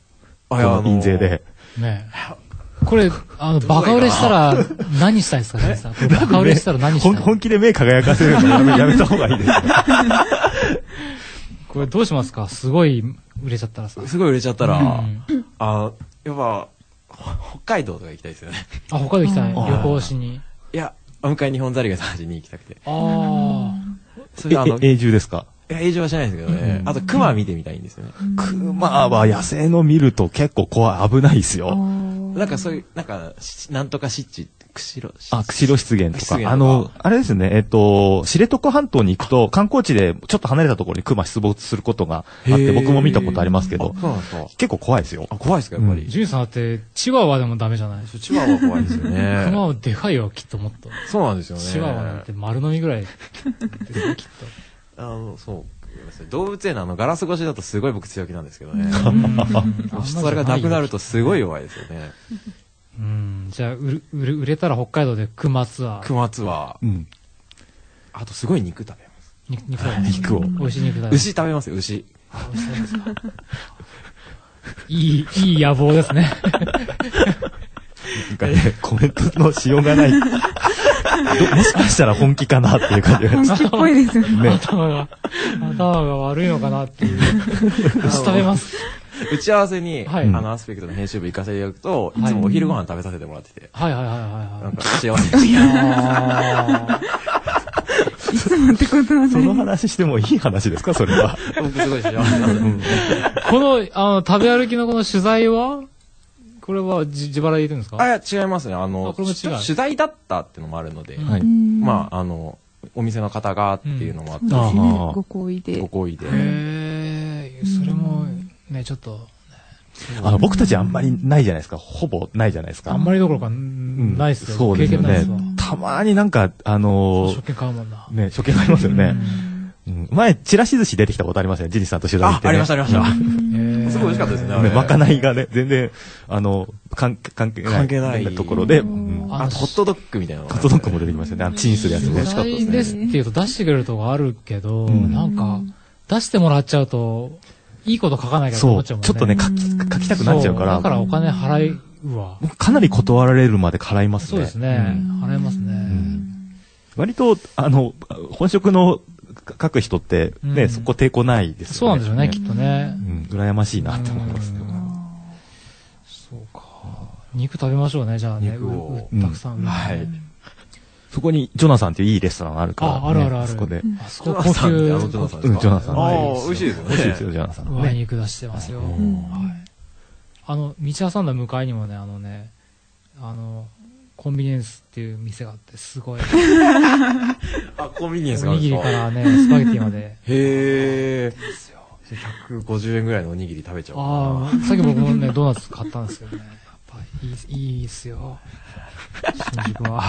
この印税で。 ねこれ、あの、バカ売れしたら何したいですかねこれバカ売れしたら何したい、 ね、本気で目輝かせるのやめやめた方がいいですよ。 これどうしますかすごい売れちゃったらさ。 すごい売れちゃったら、うん、 あやっぱ、北海道とか行きたいですよね。 あ、北海道行きたい。旅行しに。 いや、お迎え日本ザリガニ探しに行きたくて。 ああ。 それあの、永住ですか？ いや、永住はしないですけどね。うん、あと、熊見てみたいんですよね。 熊は野生の見ると結構怖い、危ないですよ。 なんかそういう、なんか、なんとか湿地、釧路あ、釧路湿原とか。あの、あれですね、えっと、知床半島に行くと、観光地でちょっと離れたところに熊出没することがあって、僕も見たことありますけど、結構怖いですよ。 あ、怖いですか、やっぱり。 ジュンさんだって、チワワでもダメじゃないチワワ怖いですよね。 熊はでかいよ、きっともっと。 そうなんですよね。 チワワなんて丸飲みぐらいですよ、きっと。あの、そう。動物園のあのガラス越しだとすごい僕強気なんですけどね。それがなくなるとすごい弱いですよね。 うん、じゃあ売れ、売れたら北海道で熊ツアー。 熊ツアー。うん。あとすごい肉食べます。 肉、肉食べます。 肉を。 美味しい肉食べます。 牛食べますよ、牛。 いい、いい野望ですね。 なんかね、コメントのしようがない。もしかしたら本気かなっていう感じが。 本気っぽいですよね。 頭が、頭が悪いのかなっていう。牛食べます。 打ち合わせに、はい、あの、アスペクトの編集部行かせていただくと、いつもお昼ご飯食べさせてもらってて。 はいはいはいはい。 なんか幸せでした。 いつもってことはね。 その話してもいい話ですかそれは。 僕すごい幸せなんで。 この、あの、食べ歩きのこの取材はこれは自自腹で言ってるんですか？ あ、いや、違いますね。あの、取材だったっていうのもあるので、はい、まあ、あの、お店の方がっていうのもあって、うんね、ご好意で。 ご好意で。 へー、それも、ね、ちょっと、ね、 あの、僕たちあんまりないじゃないですか。ほぼないじゃないですか。 あんまりどころか、ないっすよ。 そうですよね。たまになんか、あのー、 食券買うもんな。 ね、食券買いますよね。うん、前、ちらし寿司出てきたことありますよね。ジニさんと取材行って、 ね。あ、ありました、ありました。すごい美味しかったですね。 まかないがね、全然、あの、関係ない。 関係ないところで、 あと、ホットドッグみたいなの。 ホットドッグも出てきましたね。あの、チンするやつね。 美味しかったですね。ですって言うと出してくれるとこあるけど、なんか、出してもらっちゃうと、いいこと書かないから思っちゃうもんね。 ちょっとね、書き、書きたくなっちゃうから。 だからお金払うわ。 僕かなり断られるまで払いますね。 そうですね。払いますね。 割と、あの、本職の書く人ってね、うん、そこ抵抗ないですよね。 そうなんですよね、きっとね。 うん、羨ましいなって思いますね。 そうか。肉食べましょうね、じゃあね。 肉をたくさん、 ね。はい。 そこにジョナサンっていういいレストランがあるから、ね。 あ、あるあるある。 そこで。 あそこ高級。 ジョナサン。 ジョナサン。 ああ、美味しいですよね。 美味しいですよ、ジョナサン。 ね、肉出してますよ。あの、道挟んだ向かいにもね、あのね、あの、コンビニエンスっていう店があって、すごい。 あ、コンビニエンスがあるんですか？おにぎりからね、スパゲティまで。 へー。ひゃくごじゅうえんぐらいのおにぎり食べちゃう。 ああ、さっき僕もね、ドーナツ買ったんですけどね。やっぱいい、いいっすよ。新宿は。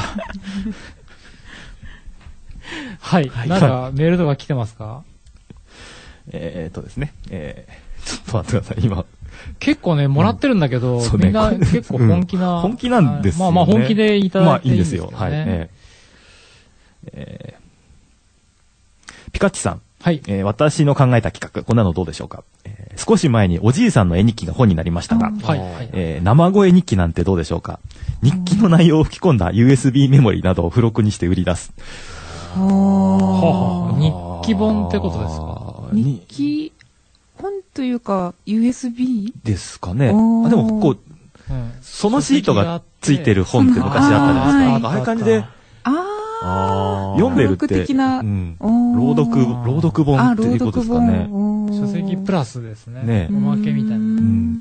はい。なんか、メールとか来てますか？ えーっとですね。えー、ちょっと待ってください、今。 結構ね、もらってるんだけど、うん、みんな結構本気な、 うん。本気なんですよ、ね。 まあまあ本気でいただいていいんですよ。 まあいいんですよ。はい。えーえー、ピカッチさん。 はい、 えー。私の考えた企画、こんなのどうでしょうか。えー、少し前におじいさんの絵日記が本になりましたが、 はいえー、生声日記なんてどうでしょうか。日記の内容を吹き込んだ ユーエスビー メモリなどを付録にして売り出す。 はあ、日記本ってことですか？ 日記本というか ユーエスビーですかね。あ、でもこう、うん、そのシートがついてる本って昔あったじゃないですか。ああいう感じで、あ読んでるって、 的な、 うん、朗読、朗読本っていうことですかね。 書籍プラスですね。ね、おまけみたいな、うん。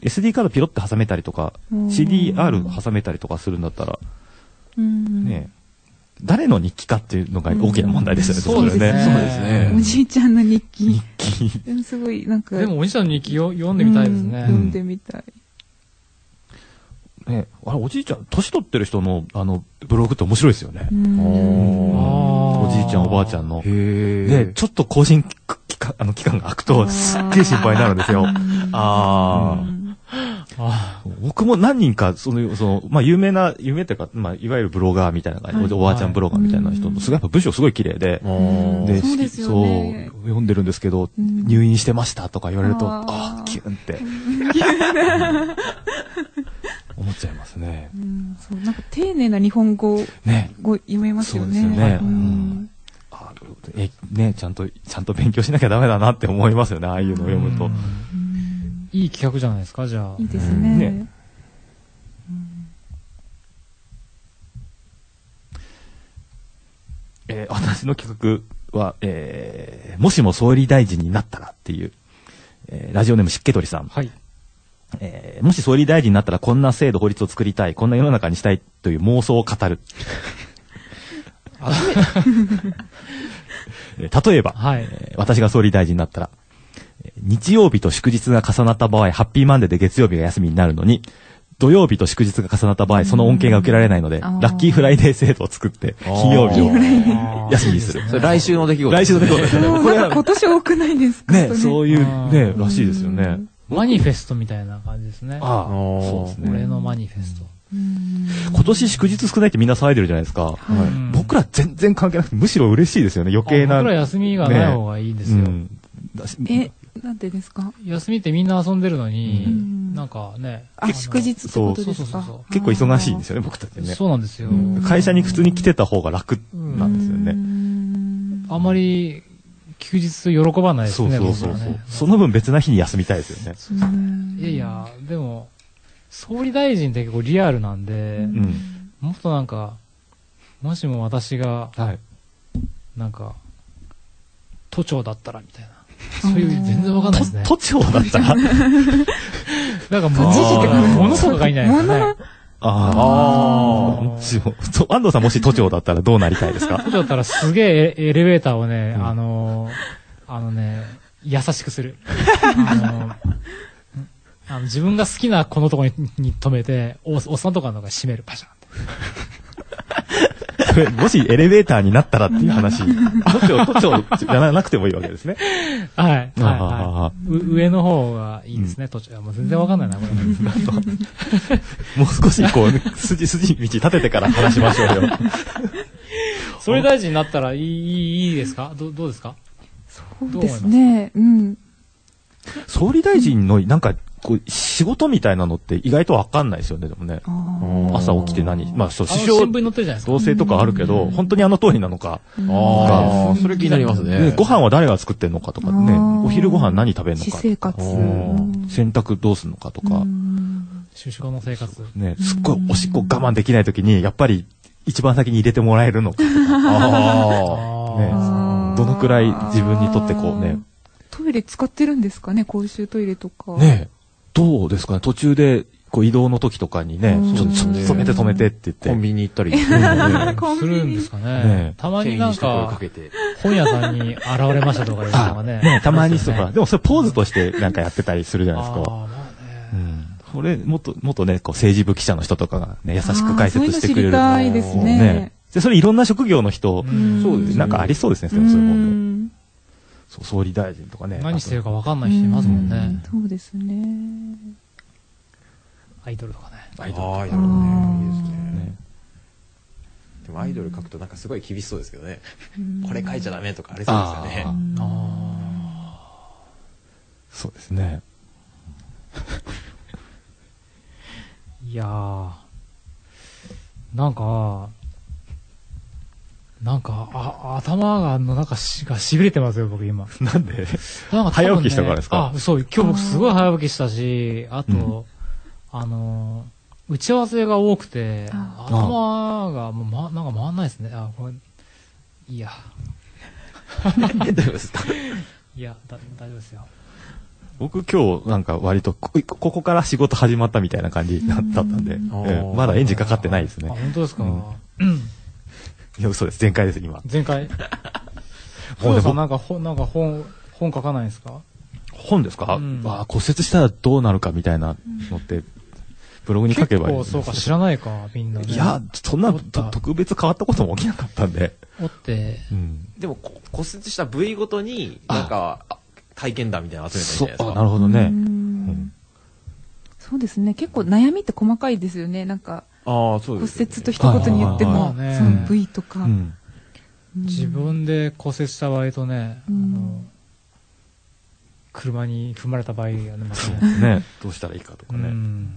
エスディー カードピロって挟めたりとか、シーディーアール 挟めたりとかするんだったら、ね、誰の日記かっていうのが大きな問題ですよね。 そうですね。 そうですね。 おじいちゃんの日記。 日記。 すごい、なんか。 でもおじいちゃんの日記よ読んでみたいですね。 読んでみたい。 ね、あれ、おじいちゃん、年取ってる人の、あの、ブログって面白いですよね。おじいちゃん、おばあちゃんの。で、ちょっと更新期間、あの、期間が空くと、すっげえ心配になるんですよ。ああ。 あ僕も何人か、その、その、まあ、有名な、有名っていうか、まあ、いわゆるブロガーみたいな感じ、 はいおばあちゃんブロガーみたいな人の、すごい、やっぱ文章すごい綺麗で、 おーで、 そうですよねそう、読んでるんですけど、 うん入院してましたとか言われると、 あーああ、キュンって、思っちゃいますね。 うん、そう、なんか丁寧な日本語ね。 を読めますよね。 そうですよねうんあえ、ね、ちゃんと、ちゃんと勉強しなきゃダメだなって思いますよね、ああいうのを読むと。 うんいい企画じゃないですか、じゃあ。 いいですうんね。 ねえー私の企画は、えーもしも総理大臣になったらっていう、えーラジオネーム湿気鳥さん。 はい。 えーもし総理大臣になったらこんな制度法律を作りたい、こんな世の中にしたいという妄想を語る。えー例えば、 はいえー私が総理大臣になったら、えー日曜日と祝日が重なった場合、ハッピーマンデーで月曜日が休みになるのに、土曜日と祝日が重なった場合、その恩恵が受けられないので、 あーラッキーフライデー制度を作って、金曜日をあー休みにする。 それ来週の出来事。 来週の出来事ですよね。 そうこれはなんか今年多くないですかね、 そそういうね、らしいですよねうん。 マニフェストみたいな感じですね。 ああ、 おーそうですね。 俺のマニフェスト。 うん今年祝日少ないってみんな騒いでるじゃないですか。 はいうん僕ら全然関係なくて、むしろ嬉しいですよね、余計な。 あ僕ら休みがない方がいいんですよ。 うんだしえ、なんでですか休みってみんな遊んでるのに、 うんなんかね。 あ、祝日ってことですかそうそうそうそう結構忙しいんですよね、僕たちね。 そうなんですよ。 うん会社に普通に来てた方が楽なんですようね。 んあんまり休日喜ばないですそうね、 そうそうそう僕らね。 その分別な日に休みたいですよね。 うんいやいや、でも、総理大臣って結構リアルなんで、 うん。 もっとなんか、もしも私が、 はい。 なんか、都庁だったらみたいな。そういう、全然わかんないですね。 都庁だったらなんかもう、 都知事ってこと物とかがいいんじゃないですかね。 あああ。そう安藤さんもし都庁だったらどうなりたいですか都庁だったらすげえエエレベーターをね、 うんあのー、あのね、優しくする。あのーあの自分が好きなこのとこにに止めて、おおっさんとかのとこ閉める、パシャンって。 それもしエレベーターになったらっていう話。都庁、都庁じゃなくてもいいわけですね。 はい。はい、 あはい。う上の方がいいですね、都庁。いやもう全然わかんないな、これ。 もう少しこう、筋、筋道立ててから話しましょうよ。 総理大臣になったらいい、いいいいですかどどうですかそうですね。うん。 総理大臣のなんか、こう、仕事みたいなのって意外とわかんないですよね、でもね。 あー朝起きて何、まあ、そう、 あの首相新聞に載ってるじゃないですか。 同棲とかあるけど、本当にあの通りなのか、 あ。ああ、それ気になりますね。 ねご飯は誰が作ってんのかとかね、 あーお昼ご飯何食べんのか私生活。 おーうん洗濯どうすんのかとか、 うん首相の生活。 ね、すっごいおしっこ我慢できない時に、やっぱり一番先に入れてもらえるのかとか、 あねあーどのくらい自分にとってこうね、 トイレ使ってるんですかね公衆トイレとか。 ね、どうですかね、途中でこう移動の時とかにね、 うんちょっと、ちょっと止めて止めてってあ。コン言って、 ビニ行ったり。 コンビニするんですかね。 ねたまになん店員に声かか、けて。 本屋さんに現れましたとかいうのあがね。 ね、たまにそう、 ありますよねでもそれポーズとしてなんかやってたりするじゃないですか。 あーまあねうん。これ、もっと、もっとね、こう政治部記者の人とかがね、優しく解説してくれる。 あーそういうの知りたいですね。 ね。で、それいろんな職業の人、 うんそうですねなんかありそうですね、 うそういうもんね。 んそう、総理大臣とかね。 何してるか分かんない人いますもんうね。 そうですね。 アイドルとかね。 アイドルとかああ、アイドルね。いいですあーね。 ね。 でもアイドル書くとなんかすごい厳しそうですけどね。 うんこれ書いちゃダメとかありそうですよね。 うんあそうですね。 ーいやー、なんか、なんか、あ、頭が、あの、なんかし、が痺れてますよ、僕今。 なんでなんか多分ね早起きしたからですかあ、そう、今日僕すごい早起きしたし、あと、あのー、打ち合わせが多くて、 あ頭がもう、ま、なんか回んないですね。あ、これ、いいや。 大丈夫ですか？ いや、だ、大丈夫ですよ。 僕今日なんか割とこ、ここから仕事始まったみたいな感じだったんで、 うんええまだエンジンかかってないですあ、 ね。 本当ですか、 うんいや、嘘です。全開です、今。 前回。 もうそうねさんなんか本、なんか本、本書かないんですか本ですか、 うんあ骨折したらどうなるかみたいなのって、ブログに書けばいい。 結構そうか知らないか、みんなね。 いや、そんな折ったと特別変わったことも起きなかったんで。 折って、 うん。 でもこ骨折した部位ごとに、なんか、あ体験談みたいなの集めたりじそう、あ、 ゃないですか。 なるほどね。 ううんんそうですね。結構悩みって細かいですよね。なんか、 ああ、そう骨ですね。 折と一言に言っても、 はいはいはいその部位とか。 うんうん自分で骨折した場合とね、あうんの、車に踏まれた場合がね、またね。 ね、どうしたらいいかとかね。 うんうん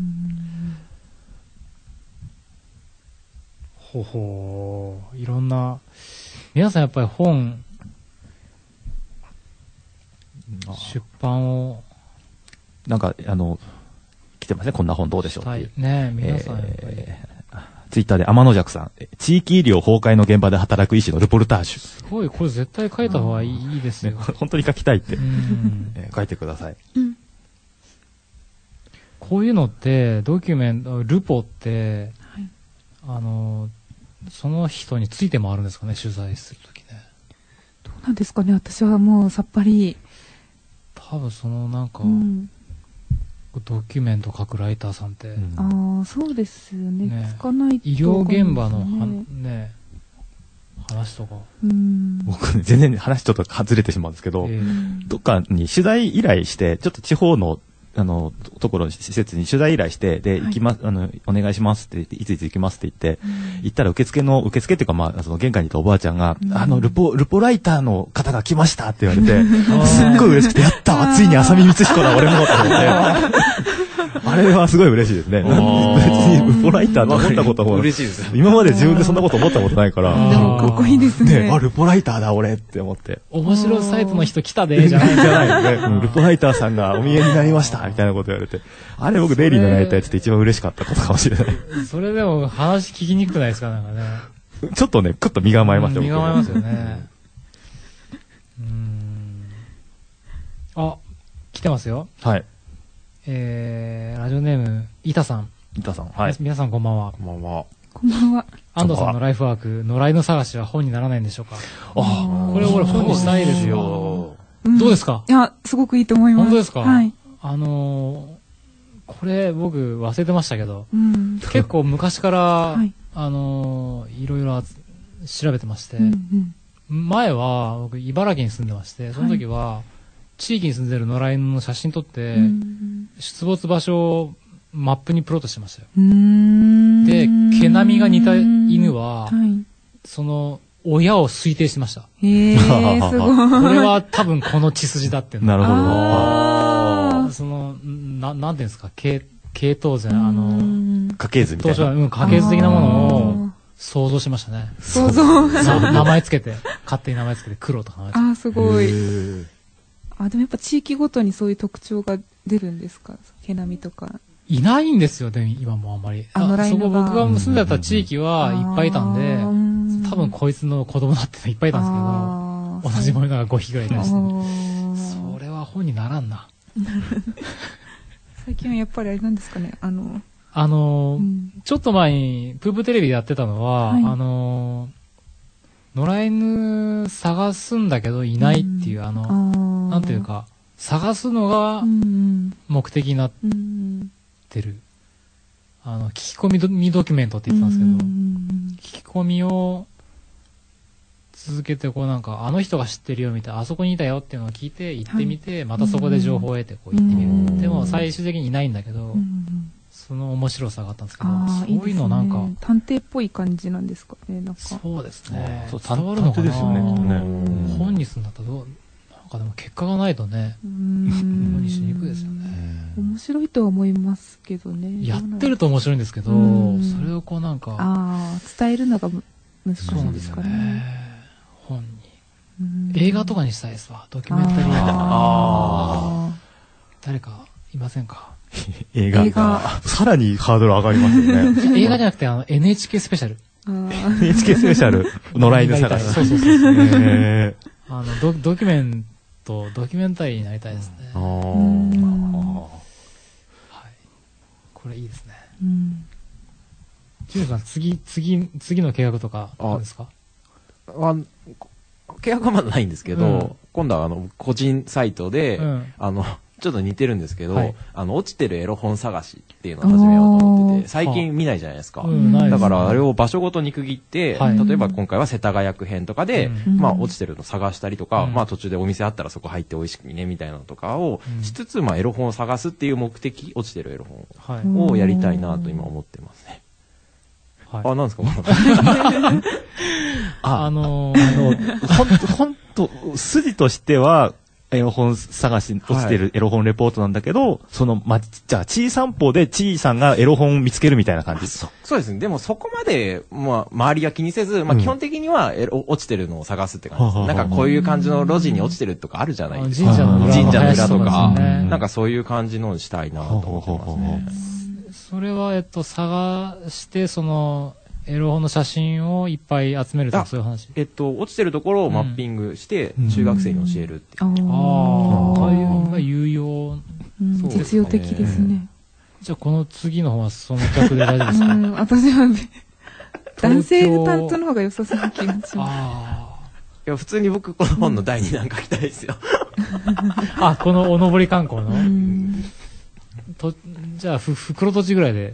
ほほう、いろんな、皆さんやっぱり本、出版をなんか、あの、来てますね。こんな本どうでしょうしたいっていう。。 ね、皆さんやっぱり。 えーツイッターで天野尺さん、え地域医療崩壊の現場で働く医師のルポルタージュ。 すごい、これ絶対書いた方がいいですね、 よ。 本当に書きたいって、 うんえー書いてください。 うんこういうのって、ドキュメント、ルポって、 はいあの、その人について回るんですかね、取材するときね。 どうなんですかね。私はもうさっぱり。 多分そのなんか、 うんドキュメント書くライターさんって、 うんああ、そうですよね。 ねつかないと医療現場のは、 ねね、話とか。 うん。 僕ね、全然話ちょっと外れてしまうんですけど、 ええどっかに取材依頼して、ちょっと地方の、あの、ところ、施設に取材依頼して、で、 はい行きます、あの、お願いしますって言って、いついつ行きますって言って、 うん行ったら受付の、受付っていうか、まあ、その玄関にいたおばあちゃんが、 うんあの、ルポ、ルポライターの方が来ましたって言われて、 ーすっごい嬉しくて、やったついに浅見光彦だ、俺もと思って。あれはすごい嬉しいですね。別にルポライターと思ったことも、 嬉しいです。 今まで自分でそんなこと思ったことないから、 あーでもかっこいいですね。 ね、あ、ルポライターだ、俺って思って。 面白いサイトの人来たで、じゃないじゃないよね。うんルポライターさんがお見えになりました、みたいなこと言われて。あれ僕、デイリーのライターやってて一番嬉しかったことかもしれない。 それでも話聞きにくくないですか、なんかね。 ちょっとね、くっと身構えましたよ、 身僕構えますよね。うーん。あ、来てますよ。 はい。 えー、ラジオネーム、イタさん。 板さん。はい。 皆さんこんばんは。 こんばんは。 こんばんは。 安藤さんのライフワーク、野良犬探しは本にならないんでしょうか。 あこれ俺本にしたいですよ。 んどうですか？ いや、すごくいいと思います。 本当ですか？ はい。 あのー、これ僕忘れてましたけど、 うん。 結構昔から、 はい。 あのー、いろいろ調べてまして、 うんうん前は僕茨城に住んでまして、その時は地域に住んでる野良犬の写真撮って、 うん出没場所をマップにプロットしてましたよ。 うーんで、毛並みが似た犬は、 はい。 その親を推定してました。 へえー、すごい。 これは多分この血筋だっていうの。 なるほど。 あーその、な、なんていうんですか、系、系統図、あの、 うん家系図みたいな。 当初は、うん、家系図的なものあを想像しましたね。 想像。 な名前つけて、勝手に名前つけて、黒とか名前つけて。 あー、すごい。 へーあ、でもやっぱ地域ごとにそういう特徴が出るんですか？毛並みとか。 いないんですよ、でも今もあんまり。 あ野良そこ犬が僕が住んでた地域はいっぱいいたんで、多分ここいつの子供だってのいっぱいいたんですけど、同じものがごひきぐらいいたりして、そそれは本にならんな。 最近はやっぱりあれなんですかね、あの、 あのー、 うんちょっと前に、プープテレビでやってたのは、 はいあのー、野良犬探すんだけどいないっていう、あの、なんていう、か、探すのがうん目的になっうんてる。あの、聞き込みドミドキュメントって言ってたんですけど、 うん聞き込みを続けて、こうなんか、あの人が知ってるよみたいな、あそこにいたよっていうのを聞いて、行ってみて、またそこで情報を得て、こう行ってみる。 うんでも最終的にいないんだけど、 うんその面白さがあったんですけど、 ああ、 そういうのなんか、 いいですね探偵っぽい感じなんですかね、なんか。 そうですね。 そう伝わるのかな探偵ですよねきっとね本にするんだったらどう、なんかでも結果がないとね、 う本んにしにくいですよね。 面白いとは思いますけどね。 やってると面白いんですけど、 うんそれをこうなんか、 ああ、伝えるのがむ難しいそうなんでかね。 ですすよね。本に。 うん映画とかにしたいですわ。ドキュメンタリー映画。 あ誰かいませんか？ 映画。 映画さらにハードル上がりますよね。 映画じゃなくて、あの、エヌエイチケー スペシャル。 ーあエヌエイチケー スペシャル、野良犬探し。 そうそうそう。 へーあの、ドドキュメント、ドキュメンタリーになりたいですね。 あはい。 ーうんこれいいですね。 うんジュニさん、次、次、次の計画とか、あるんですか？ あ契約はまだないんですけど、 うん今度はあの個人サイトで、 うんあのちょっと似てるんですけど、 はい、 あの、落ちてるエロ本探しっていうのを始めようと思ってて、最近見ないじゃないですか。 うん、ないですね。 だからあれを場所ごとに区切って、はい、例えば今回は世田谷区編とかで、うん、まあ落ちてるの探したりとか、うん、まあ途中でお店あったらそこ入って美味しくねみたいなのとかをしつつ、まあエロ本を探すっていう目的、落ちてるエロ本をやりたいなと今思ってますね。はい、あ、なんですかあ、あのー、ほんと、ほんと、筋としては、エロ本探し、落ちてるエロ本レポートなんだけど、はい、その、ま、じゃあ、ちい散歩でちいさんがエロ本を見つけるみたいな感じ。 そ, そうですね。でもそこまで、まあ、周りが気にせず、まあ、基本的にはエロ、落ちてるのを探すって感じです、うん。なんかこういう感じの路地に落ちてるとかあるじゃないですか。 神社の裏神社の裏とか、 ね、 なんかそういう感じのをしたいなと思ってますね。 それは、えっと、探して、その、エロ本の写真をいっぱい集めるとかそういう話。 えっと、落ちてるところをマッピングして、中学生に教えるっていう。 うん、ああ、大変有用、 うん。実用的ですね。 じゃあこの次の方はその客で大丈夫ですか？うん、 私は、ね、男性担当の方が良さそうな気がします。 あいや、普通に僕この本の第二弾書きたいですよ。 あ、このおのぼり観光の、うん、とじゃあ、ふ、袋とじぐらいで。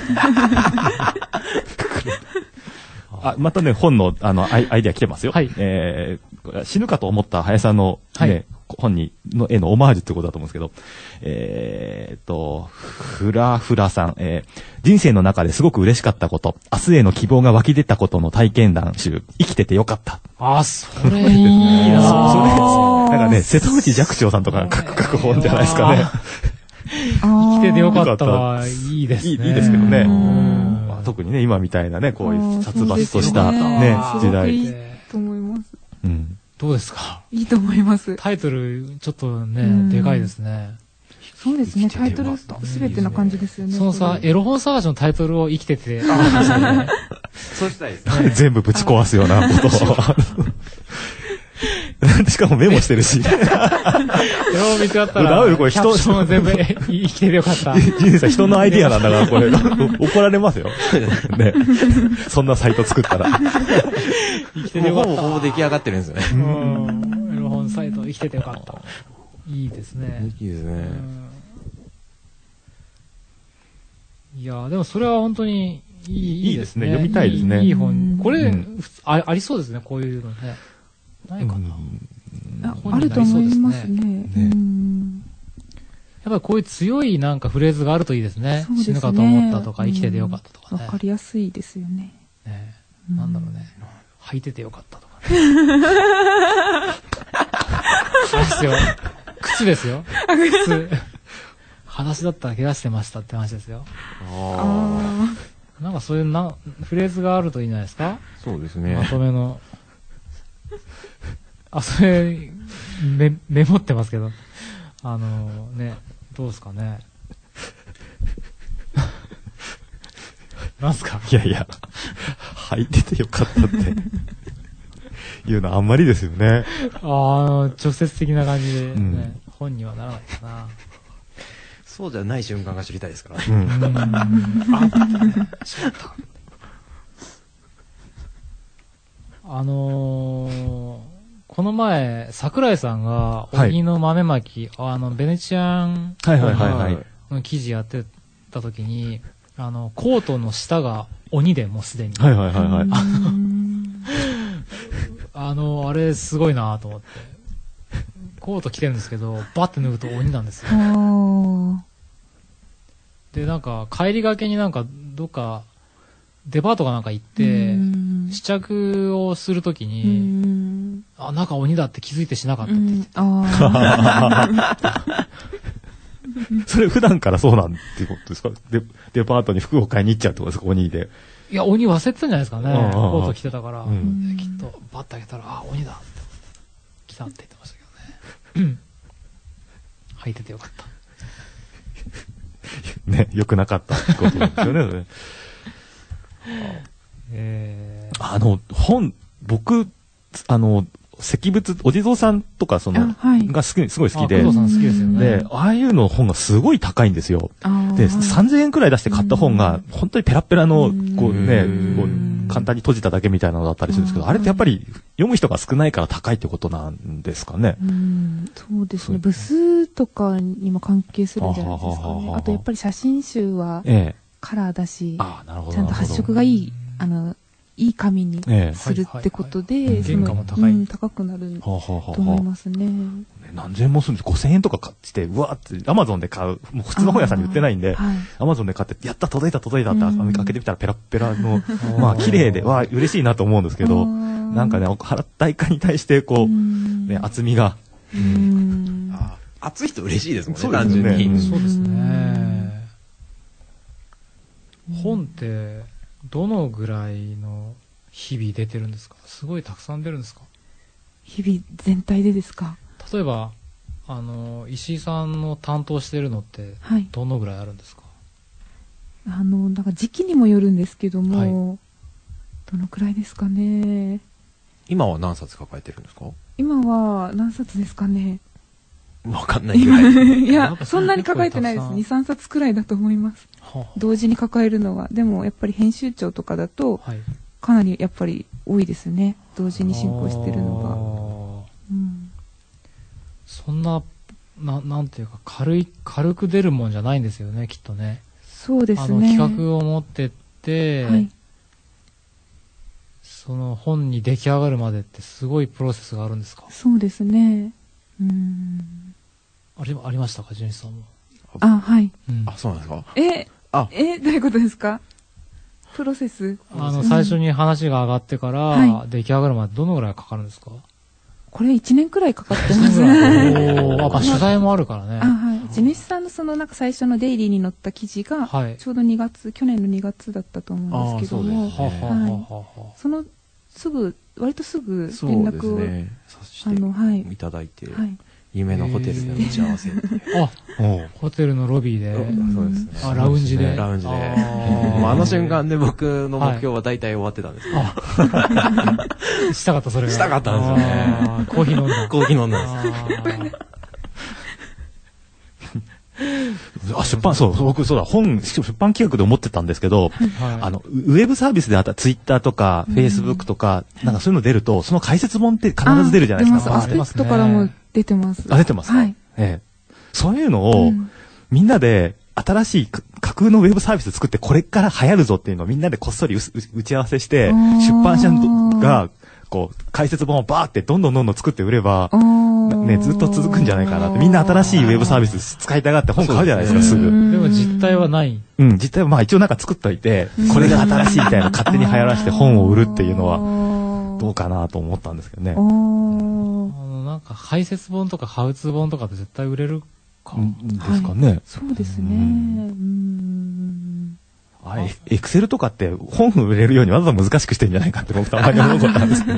あ、またね、本の、あの、アイ、アイデア来てますよ。 はい。 えー、死ぬかと思った林さんの、ね、はい、本に、の絵のオマージュってことだと思うんですけど、えーと、フラフラさん、えー、人生の中ですごく嬉しかったこと、明日への希望が湧き出たことの体験談集、生きててよかった。 あ、それいいなそれ、なんかね、瀬戸内寂聴さんとかが書く、書く本じゃないですかね。 生きててよかったはいいですね。いい、 いいですけどね。まあ、特にね、今みたいなね、こういう殺伐としたね、時代。 いいと思います。 うん。どうですか？ いいと思います。 タイトル、ちょっとね、でかいですね。 そうですね、タイトルすべてな感じですよね。 そのさ、エロ本探しのタイトルを生きてて、 そうしたいですね。 全部ぶち壊すようなことを。しかもメモしてるし。エロ本見つかったら、 ダメこれ人、 人全部生きててよかった。 人生人のアイディアなんだから、これ。怒られますよ。ね。そんなサイト作ったら。 生きててよかった。 ほぼほぼ出来上がってるんですよね。 うん。エロ本サイト生きててよかった。いいですね。 いいですね。 いや、でもそれは本当にいい、いいですね。 読みたいですね。 いい本。これ、あありそうですね、こういうのね。ないかな、 うん、あると思いますね。ねうん、 やっぱりこういう強いなんかフレーズがあるといいですね。ですね、死ぬかと思ったとか、生きててよかったとかね。 わ、うん、かりやすいですよね。 ね、うん、なんだろうね。履いててよかったとかね。あれですよ。靴ですよ。靴。裸足だったら怪我してましたって話ですよ。ああ。なんかそういうなフレーズがあるといいんじゃないですか？ そうですね。 まとめの。あ、それ、メ、メモってますけど。あのね、どうですかね。なんすか？ いやいや、履いててよかったって。いうのはあんまりですよね。 ああ、直接的な感じでね、うん、本にはならないかな。 そうじゃない瞬間が知りたいですからね。 うん。あ、しまった。あのー、この前、桜井さんが、荻の豆まき、はい、あの、ベネチアンの記事やってた時に、あの、コートの下が鬼でもうすでに。 はいはいはいはい。 あの、あれすごいなと思って。コート着てるんですけど、バッて脱ぐと鬼なんですよ。で、なんか、帰りがけになんか、どっか、デパートかなんか行って、試着をするときに、あ、中鬼だって気づいてしなかったって言ってた。 それ普段からそうなんてことですか？デ、デパートに服を買いに行っちゃうってことですか？鬼で。 いや、鬼忘れてたんじゃないですかね。コート着てたから。うん、きっと、バッて開けたら、あ、鬼だって。来たって言ってましたけどね。履いててよかった。 ね、良くなかったってことなんですよね。 えー、 あの、本、僕、あの、石仏、お地蔵さんとか、その、はい、が好き、すごい好きで。 お地蔵さん好きですよね。 で、ああいうの本がすごい高いんですよ。で、さんぜんえんくらい出して買った本が、本当にペラペラの、こうね、こう簡単に閉じただけみたいなのだったりするんですけど、あれってやっぱり読む人が少ないから高いってことなんですかね。 うん、そうですね。部数とかにも関係するんじゃないですかね。あとやっぱり写真集はカラーだし、 ああ、なるほど、 ちゃんと発色がいい、あの、いい紙にするってことで、 原価も高い、うん、 高くなると思いますね。 何千円もするんです。ごせんえんとか買って、うわーって、アマゾンで買う、もう普通の本屋さんに売ってないんで、アマゾンで買って、やった、届いた、届いたって開けてみたらペラッペラの、まあ綺麗で、わあ、嬉しいなと思うんですけど、なんかね、払った対価に対して、こう、ね、厚みが。 うん、あ厚い人嬉しいですもんね、単純に。 そうですね。本って、どのぐらいの日々出てるんですか？すごいたくさん出るんですか？ 日々全体でですか？ 例えば、あの、石井さんの担当してるのって、どのぐらいあるんですか？ はい、あの、なんか時期にもよるんですけども、はい、どのくらいですかね。 今は何冊抱えてるんですか？ 今は何冊ですかね。 わかんないぐらい。 いや、そんなに抱えてないです。に、さんさつくらいだと思います。同時に抱えるのは。でも、やっぱり編集長とかだと、はい、かなりやっぱり多いですね。同時に進行してるのが。うん、 そんな、な、なんていうか、軽い、軽く出るもんじゃないんですよね、きっとね。 そうですね。あの、 企画を持ってって、はい、その本に出来上がるまでってすごいプロセスがあるんですか？ そうですね。うん。 あり、ありましたか、ジュニさんも。 あ、はい。 うん、あ、そうなんですか？ え、あ、え、どういうことですか？プロセス？ あの、最初に話が上がってから、はい、出来上がるまでどのぐらいかかるんですか？ これいちねんくらいかかってます。 おー、やっぱ取材もあるからね。 あ、はい。地主さんのそのなんか最初のデイリーに載った記事が、はい、ちょうどにがつ、去年のにがつだったと思うんですけども、 そうですね。 はい。その、すぐ、割とすぐ連絡を、ね、 あの、はい。いただいて、はい、夢のホテルで打ち合わせ。 あ、ホテルのロビーで。 そうですね。 あ、ラウンジで。 ラウンジで。あ, あの瞬間で僕の目標は大体終わってたんですけど。 はい、したかったそれが。 したかったんですよね。 コーヒー飲んだ。 コーヒー飲んだんです。 あ、出版、そう、僕、そうだ、本、出版企画で思ってたんですけど、はい、あの、ウェブサービスであったツイッターとか、フェイスブックとか、なんかそういうの出ると、その解説本って必ず出るじゃないですか。 アスペクトからも出てます。 あ、出てますか？はい。ええ。そういうのを、うん、みんなで、新しい架空のウェブサービス作って、これから流行るぞっていうのをみんなでこっそり打ち合わせして、出版社が、こう、解説本をバーってどんどんどんどん作って売れば、ね、ずっと続くんじゃないかなって。みんな新しいウェブサービス使いたがって本買うじゃないですか、すぐ。でも実態はない。 うん、実態はまあ一応なんか作っといて、これが新しいみたいな勝手に流行らして本を売るっていうのは、どうかなと思ったんですけどね。あの、なんか解説本とかハウツー本とかって絶対売れるか。 ですかね。 そうですね。うん。 あれ、エクセルとかって本売れるようにわざわざ難しくしてんじゃないかって僕たまに思うことなんですけど。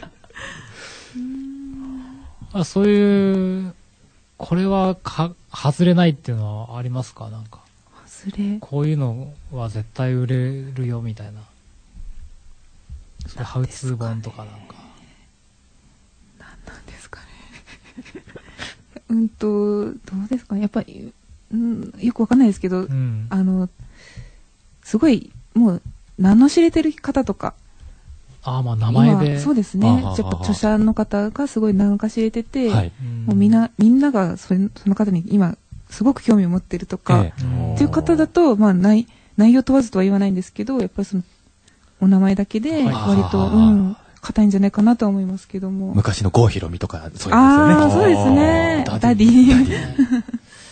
あ、そういう、これはか、外れないっていうのはありますか？なんか。 外れ。 こういうのは絶対売れるよみたいな。それハウツー本とかなんか。 何なんですかね。うんと、どうですかね。やっぱり、うん、よくわかんないですけど、うん、あの、すごい、もう、名の知れてる方とか、 ああ、まあ名前で。 そうですね。やっぱ著者の方がすごい名が知れてて、はい、もうみんな、みんながそれその方に今、すごく興味を持ってるとか、ええ、っていう方だと、まあ内、内容問わずとは言わないんですけど、やっぱりその、お名前だけで、割と、はい、うん、硬いんじゃないかなとは思いますけども。 昔の郷ひろみとか、そういうですよね。 ああ、そうですね。ダディ。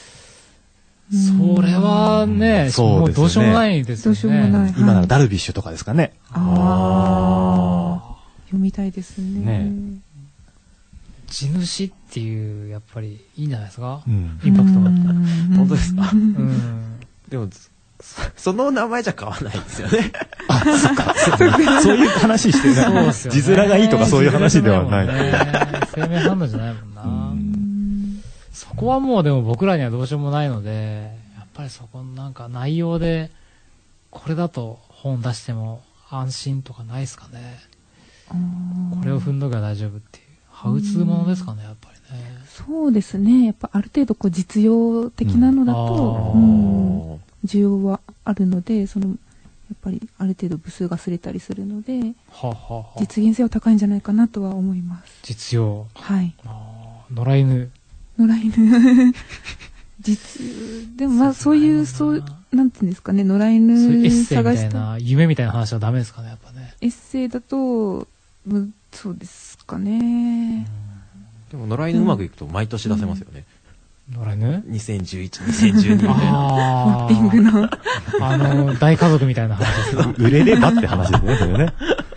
それはね、もうどうしようもないですよね。どうしようもない。 今ならダルビッシュとかですかね。 ああ。読みたいですね。 地主っていう、やっぱりいいんじゃないですか？インパクトが。 本当ですか？でも、その名前じゃ買わないですよね。 あ、そっか。そういう話してない。字面がいいとかそういう話ではない。 生命反応じゃないもんな。そこはもうでも僕らにはどうしようもないので、やっぱりそこのなんか内容で、これだと本出しても安心とかないですかね。これを踏んどけば大丈夫っていう。ハウツーものですかね、やっぱりね。 そうですね。やっぱある程度こう実用的なのだと、うん、需要はあるので、その、やっぱりある程度部数が擦れたりするので、 はあはあはあ、 実現性は高いんじゃないかなとは思います。 実用。 はい。 あ野良犬。 野良犬。実、でもまあそういう、そう、なんていうんですかね、野良犬そういうエッセイみたいな、夢みたいな話はダメですかね、やっぱね。 エッセイだと、そうですかね。 でも野良犬うまくいくと毎年出せますよね。 野良犬 ? にせんじゅういち、にせんじゅうに みたいな。 マッピングの。 あの、大家族みたいな話です。 売れればって話ですね、それね。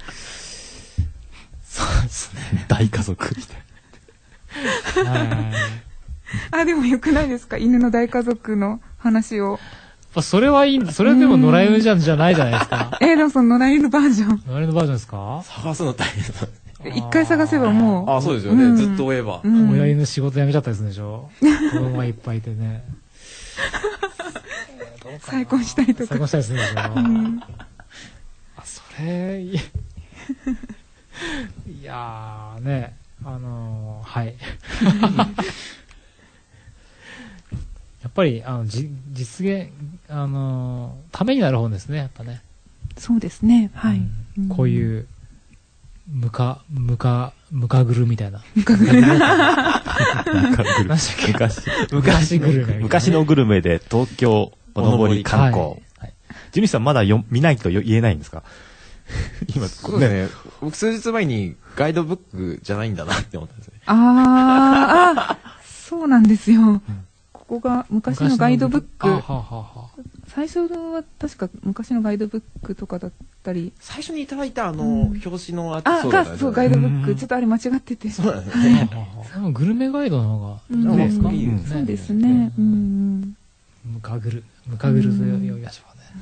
そうですね。 大家族みたいな。 あ、でもよくないですか、犬の大家族の話を。 それはいいんそれでも野良犬じゃんじゃないじゃないですか。 えー、でもその野良犬バージョン。 野良犬バージョンですか？ 探すの大変だ。 一回探せばもう。 あ、そうですよね。うん、ずっと追えば。 うん、親犬仕事辞めちゃったりするんでしょ。子供がいっぱいいてね。 再婚したりとか。 再婚したりするんでしょ。うん、あ、それ、いやーね、あのー、はい。やっぱり、あの、じ、実現、あのー、ためになる本ですね、やっぱね。 そうですね、はい。 うん、こういう、むか、むか、むかぐるみたいな。 むかぐる。 昔、昔グルメ。昔のグルメで東京おのぼり観光。ジミーさんまだよ見ないと言えないんですか？ 今、そうですね。僕数日前にガイドブックじゃないんだなって思ったんですね。 ああ、そうなんですよ。うん、ここが昔のガイドブック。ははは最初は確か昔のガイドブックとかだったり。 最初にいただいたあの、うん、表紙のあ、あが、そう、ガイドブック。ちょっとあれ間違ってて。 そうなんですね。 はい、グルメガイドの方がいいですか？ いいですね。そうですね。うん。 むかぐる。むかぐると呼びましょうね。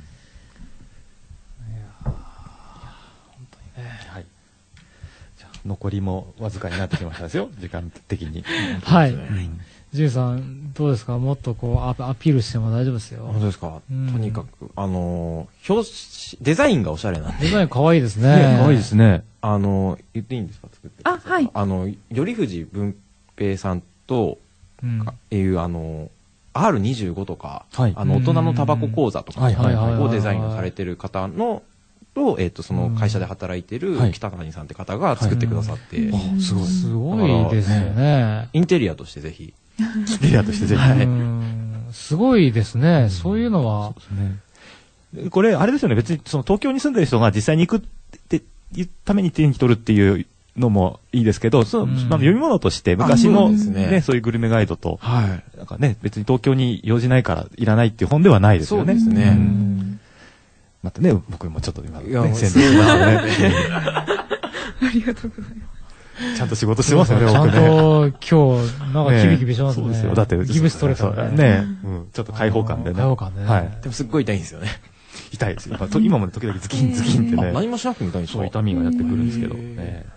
いやー、本当にね。 はい。じゃあ、残りもわずかになってきましたですよ。時間的に。 はい。ジュンさん、どうですか？もっとこうア、アピールしても大丈夫ですよ。 本当ですか？とにかく、あの、表紙、デザインがおしゃれなんで。 デザイン可愛いですね。 可愛いですね。 あの、言っていいんですか？作って。 あ、はい。 あの、頼藤文平さんと、 うん、 いう、あの、アールにじゅうご とか、 はい、 あの、大人のタバコ講座とかをデザインされてる方の、と、えっと、その会社で働いてる北谷さんって方が作ってくださって。 すごい。 すごいですよね。 インテリアとしてぜひ。 インテリアとしてぜひ。はい、 すごいですね。そういうのは。 そうですね。これ、あれですよね。別に、その東京に住んでる人が実際に行くっていうために手に取るっていうのもいいですけど、その、まあ、読み物として昔のね、そういうグルメガイドと、 はい。 なんかね、別に東京に用事ないからいらないっていう本ではないですよね。 そうですね。 またね、僕もちょっと今、ね、 宣伝しますね。 ありがとうございます。 ちゃんと仕事してますよね、 僕ね。ちゃんと今日、なんかキビキビしますね。 そうですよ。だって、 ギブス取れたね。ね。うん。ちょっと開放感でね。 開放感でね。 はい。 でもすっごい痛いんですよね。 痛いですよ。今もね、時々ズキンズキンってね。 何もしなくても痛いんですか？ そう、痛みがやってくるんですけど。ね。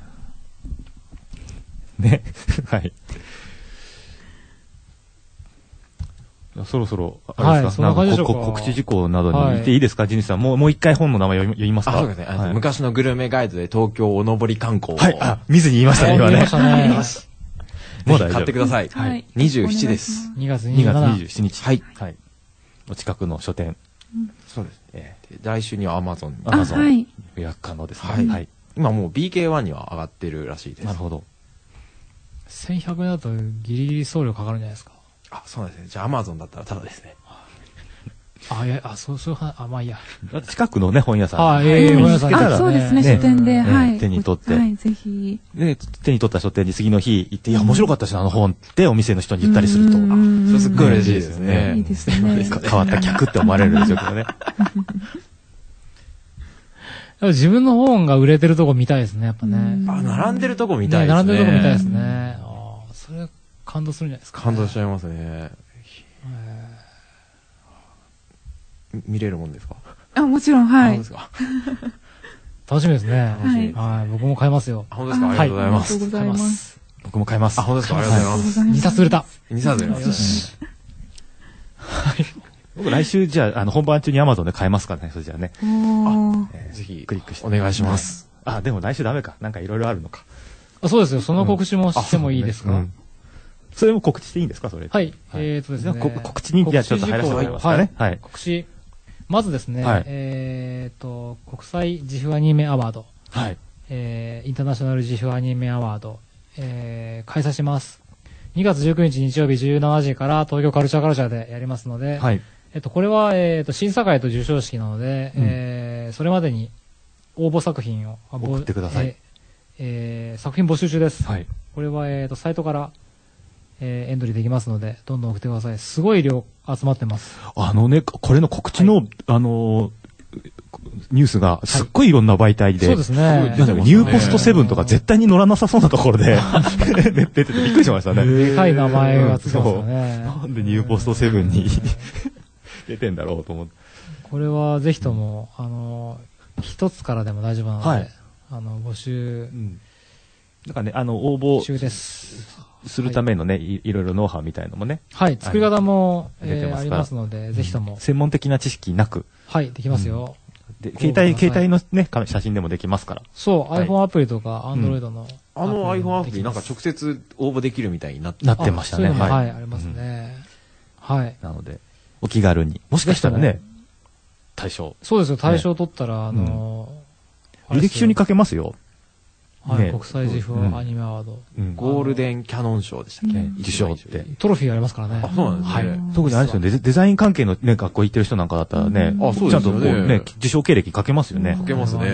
ね。はい。そろそろ、あれですか、なんか告知事項などに言っていいですか、ジニスさん。もう、もう一回本の名前読みますか？ あ、そうですね。昔のグルメガイドで東京おのぼり観光。 はい。あ、見ずに言いましたね、今ね。 もう買ってください。 はい。 にじゅうしちです。 にがつにじゅうしちにち。 はい。はい。お近くの書店。 そうですね。来週にはアマゾン。 アマゾン。予約可能ですね。 はい。今もう ビーケーワン には上がってるらしいです。 なるほど。 せんひゃくえんだとギリギリ送料かかるんじゃないですか？ あ、そうですね。じゃあアマゾンだったらただですね。 あ、いや、あ、そう、そういう話、あ、まあいいや。 だって近くのね、本屋さん。 あ、ええ、本屋さん。 あ、そうですね、書店で、はい。 手に取って。 はい、ぜひ。 で、手に取った書店に次の日行って、いや、面白かったし、あの本ってお店の人に言ったりすると。あ、 それすっごい嬉しいですね。 いいですね。 変わった客って思われるんですよ、けどね。 自分の本が売れてるとこ見たいですね、やっぱね。 あ、並んでるとこ見たいですね。 並んでるとこ見たいですね。ああ、それ感動するんじゃないですか。 感動しちゃいますね。見れるもんですか？ あ、もちろん、はい。 楽しみですね。 はい。 僕も買いますよ。 本当ですか？ありがとうございます。 ありがとうございます。 僕も買います。 あ、本当ですか？ありがとうございます。 にさつ売れた。 にさつ売れました。 はい。僕来週じゃあ、あの、本番中に Amazon で買えますからね、それじゃあね。 あ、ぜひ、クリックしてお願いします。 あ、でも来週ダメか。なんかいろいろあるのか。 あ、そうですよ。その告知もしてもいいですか？ それも告知していいんですか、それ。 はい。えっとですね。 告知に、じゃあちょっと入らせてもらいますかね。はい。 告知。 まずですね、 はい、 えっと、国際自負アニメアワード、 はい、 えー、インターナショナル自負アニメアワード、えー、開催します。にがつじゅうくにち日曜日じゅうしちじから東京カルチャーカルチャーでやりますので、はい、えっと、これは、えっと、審査会と授賞式なので、うん、えー、それまでに応募作品を送ってください。えーえー、作品募集中です。 はい、 これは、えっと、サイトから、えー、エントリーできますので、どんどん送ってください。すごい量集まってます。 あのね、これの告知の、はい、あのー、ニュースがすっごいいろんな媒体で、 はい、そうですね。 ニューポストセブンとか絶対に載らなさそうなところで出ててびっくりしましたね。 でかい名前がつきますよね。 なんでニューポストセブンに出てんだろうと思って。 これはぜひとも、あの、一つからでも大丈夫なので、はい、あの、募集、うん、 なんかね、あの、応募中です。 するためのね、はい、いろいろノウハウみたいのもね。 はい、作り方も、えー、ありますので、ぜひとも、うん。 専門的な知識なく。 はい、できますよ。 うん、で、携帯、携帯のね、写真でもできますから。 そう、はい、iPhone アプリとか Android の、うん。 あの iPhone アプリなんか直接応募できるみたいになって、 なってましたね。 はい、はい、ありますね。うん、はい。 なので、お気軽に。もしかしたらね、大賞。 そうですよ、大賞取ったら、ね、あのー、履歴書に書けますよ。 はい、国際自負アニメアワード、 うん、ゴールデンキャノン賞でしたっけ、うん、 受賞って。 トロフィーありますからね。 あ、そうなんですね。はい、 特にあれですよね、デザイン関係のね、学校行ってる人なんかだったらね、 うん、あ、そうですね、 ちゃんとこうね、受賞経歴書けますよね。 書けますね。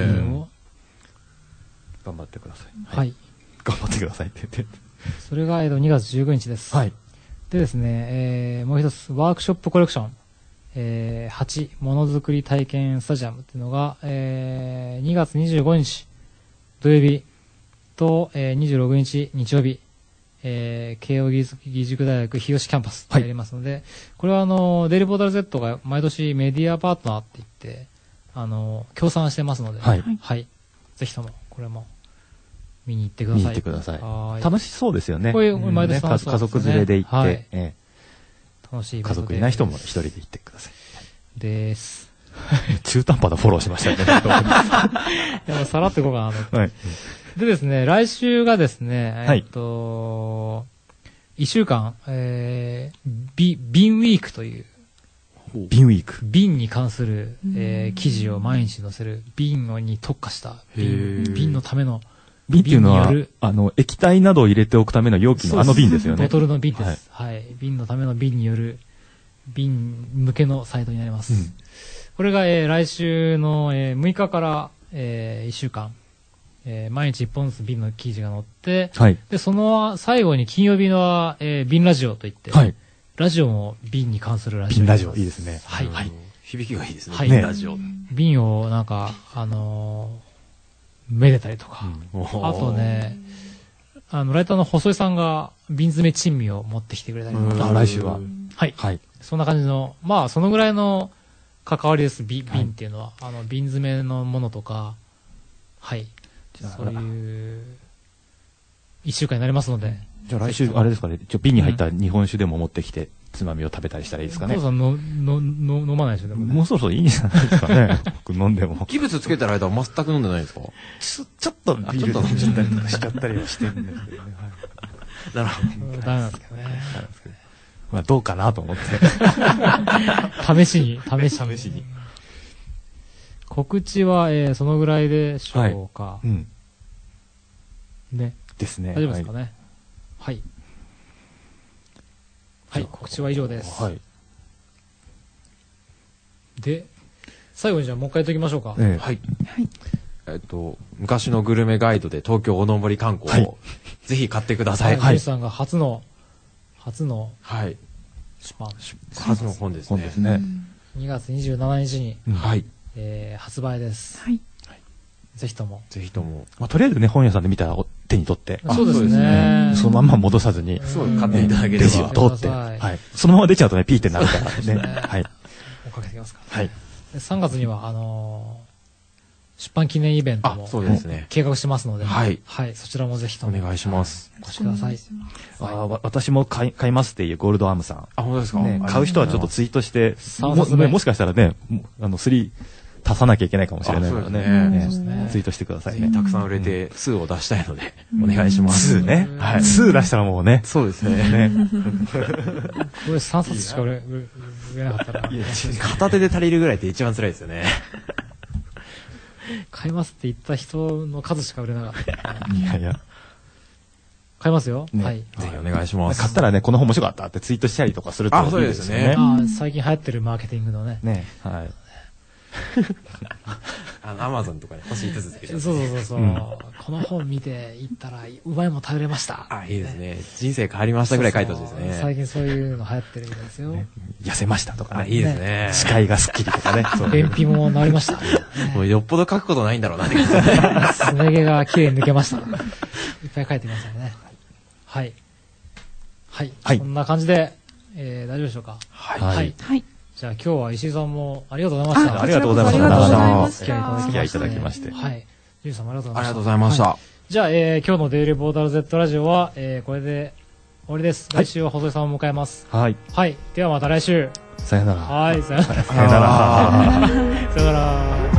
頑張ってください。 はい。 頑張ってくださいって言って。 それが、えっと、にがつじゅうくにちです。 はい。 でですね、えー、もう一つ、ワークショップコレクション。えー、はち、ものづくり体験スタジアムっていうのが、えー、にがつにじゅうごにち土曜日と、えー、にじゅうろくにち日曜日、えー、慶應義塾大学日吉キャンパスでやりますので、はい、これはあの、デイリーポータル Z が毎年メディアパートナーって言って、あの、協賛してますので、 はい。 はい。ぜひとも、これも、見に行ってください。 見に行ってください。はい。楽しそうですよね。 こういう、毎年楽しそうですね。家族連れで行って、はい、ええ楽しい家族いない人も一人で行ってください。 です。 中途半端なフォローしましたよね。 いや、さらっていこうかなと思って。はい。でですね、来週がですね、えっと、一週間、えー、ビ、ビンウィークという、 ビンウィーク。 瓶に関する、えー、記事を毎日載せる、瓶に特化した瓶、瓶のための、 瓶っていうのは、あの、液体などを入れておくための容器のあの瓶ですよね。 ボトルの瓶です。はい。はい、瓶のための瓶による、瓶向けのサイトになります。うん、これが、えー、来週の、えー、むいかから、えー、いっしゅうかん、えー、毎日いっぽんずつ瓶の記事が載って、はい、で、その最後に金曜日の、えー、瓶ラジオといって、はい、ラジオも瓶に関するラジオ。 瓶ラジオ、いいですね。 はい。はい、 響きがいいですね。 はい。 瓶ラジオ。 瓶をなんか、あのー、めでたりとか、うん、あとね、あの、ライターの細井さんが瓶詰め珍味を持ってきてくれたりとか。 あ、来週は。 はい。はい。そんな感じの、まあ、そのぐらいの関わりです、瓶っていうのは。はい、あの、瓶詰めのものとか、はい。そういう、一週間になりますので。 じゃあ来週、あれですかね、ちょ瓶に入った日本酒でも持ってきて、つまみを食べたりしたらいいですかね。 そうそう、の、の、の、飲まないですよね。 もうそろそろいいんじゃないですかね。僕飲んでも。 器物つけてる間は全く飲んでないんですか？ ちょ、ちょっとビール飲んじゃったりとかしちゃったりはしてるんですけどね。 なるほど。 ダメなんですけどね。 まあどうかなと思って。 試しに、試しに。試しに。告知は、えー、そのぐらいでしょうか。はい、うん。ね。 ですね。 大丈夫ですかね。はい。はい、はい、告知は以上です。はい。で、最後にじゃあもう一回言っときましょうか。 ええ、はい。はい。えっと、昔のグルメガイドで東京おのぼり観光を、はい、ぜひ買ってください。 はい。さんが初の、初の、 はい。 出版。 初の本ですね。 本ですね。 にがつにじゅうしちにちに、 はい。 えー、発売です。はい。ぜひとも。 ぜひとも。 まあ、とりあえずね、本屋さんで見たら手に取って。 そうですね。 そのまんま戻さずに。 そう、買っていただければ。 レジを通って。はい。そのまま出ちゃうとね、ピーってなるからね。はい。 追っかけてきますか。 はい。 さんがつには、あのー、出版記念イベントも。 そうですね。 計画してますので。 はい。 はい。そちらもぜひとも。 お願いします。 お越しください。 あ、私も買い、買いますっていうゴールドアームさん。 あ、本当ですか？ ね、買う人はちょっとツイートして、もしかしたらね、あの、スリー、 足さなきゃいけないかもしれないからね。 ねねツイートしてくださいね。 たくさん売れて数を出したいので、お願いします。 数ね。はい。数出したらもうね。 そうですね。 これさんさつしか売れ、売れなかったら。 片手で足りるぐらいって一番辛いですよね。 買いますって言った人の数しか売れなかった。 いやいや。 買いますよ。 ね、 はい。 ぜひお願いします。 買ったらね、この本面白かったってツイートしたりとかするといいですよね。 あ、そうですね。 あ最近流行ってるマーケティングのね。 ね。はい。 あの、アマゾンとかに星いつつつけて。 そうそうそうそう、うん。この本見ていったら、うまいもん食べれました。 あ、いいですね。人生変わりましたぐらい書いてほしいですね。 そうそう最近そういうの流行ってるみたいですよ。ね、 痩せましたとかね。 あ、いいですね。 視界がスッキリとかね。 便秘も治りました。 もうよっぽど書くことないんだろうなって感じ。すね毛が綺麗に抜けました。いっぱい書いてくださいね。はい。はい。はい。こんな感じで、えー、大丈夫でしょうか。 はい。 はい。 はい。 じゃあ今日は石井さんもありがとうございました。 ありがとうございました。 ありがとうございました。 お付き合いいただきまして。 はい。ジュンさんもありがとうございました。 ありがとうございました。 じゃあ、えー、今日のデイリーボーダル Z ラジオは、えー、これで終わりです。来週は細井さんを迎えます。 はい。 はい。ではまた来週。 さよなら。 はい、さよなら。 さよなら。 さよなら。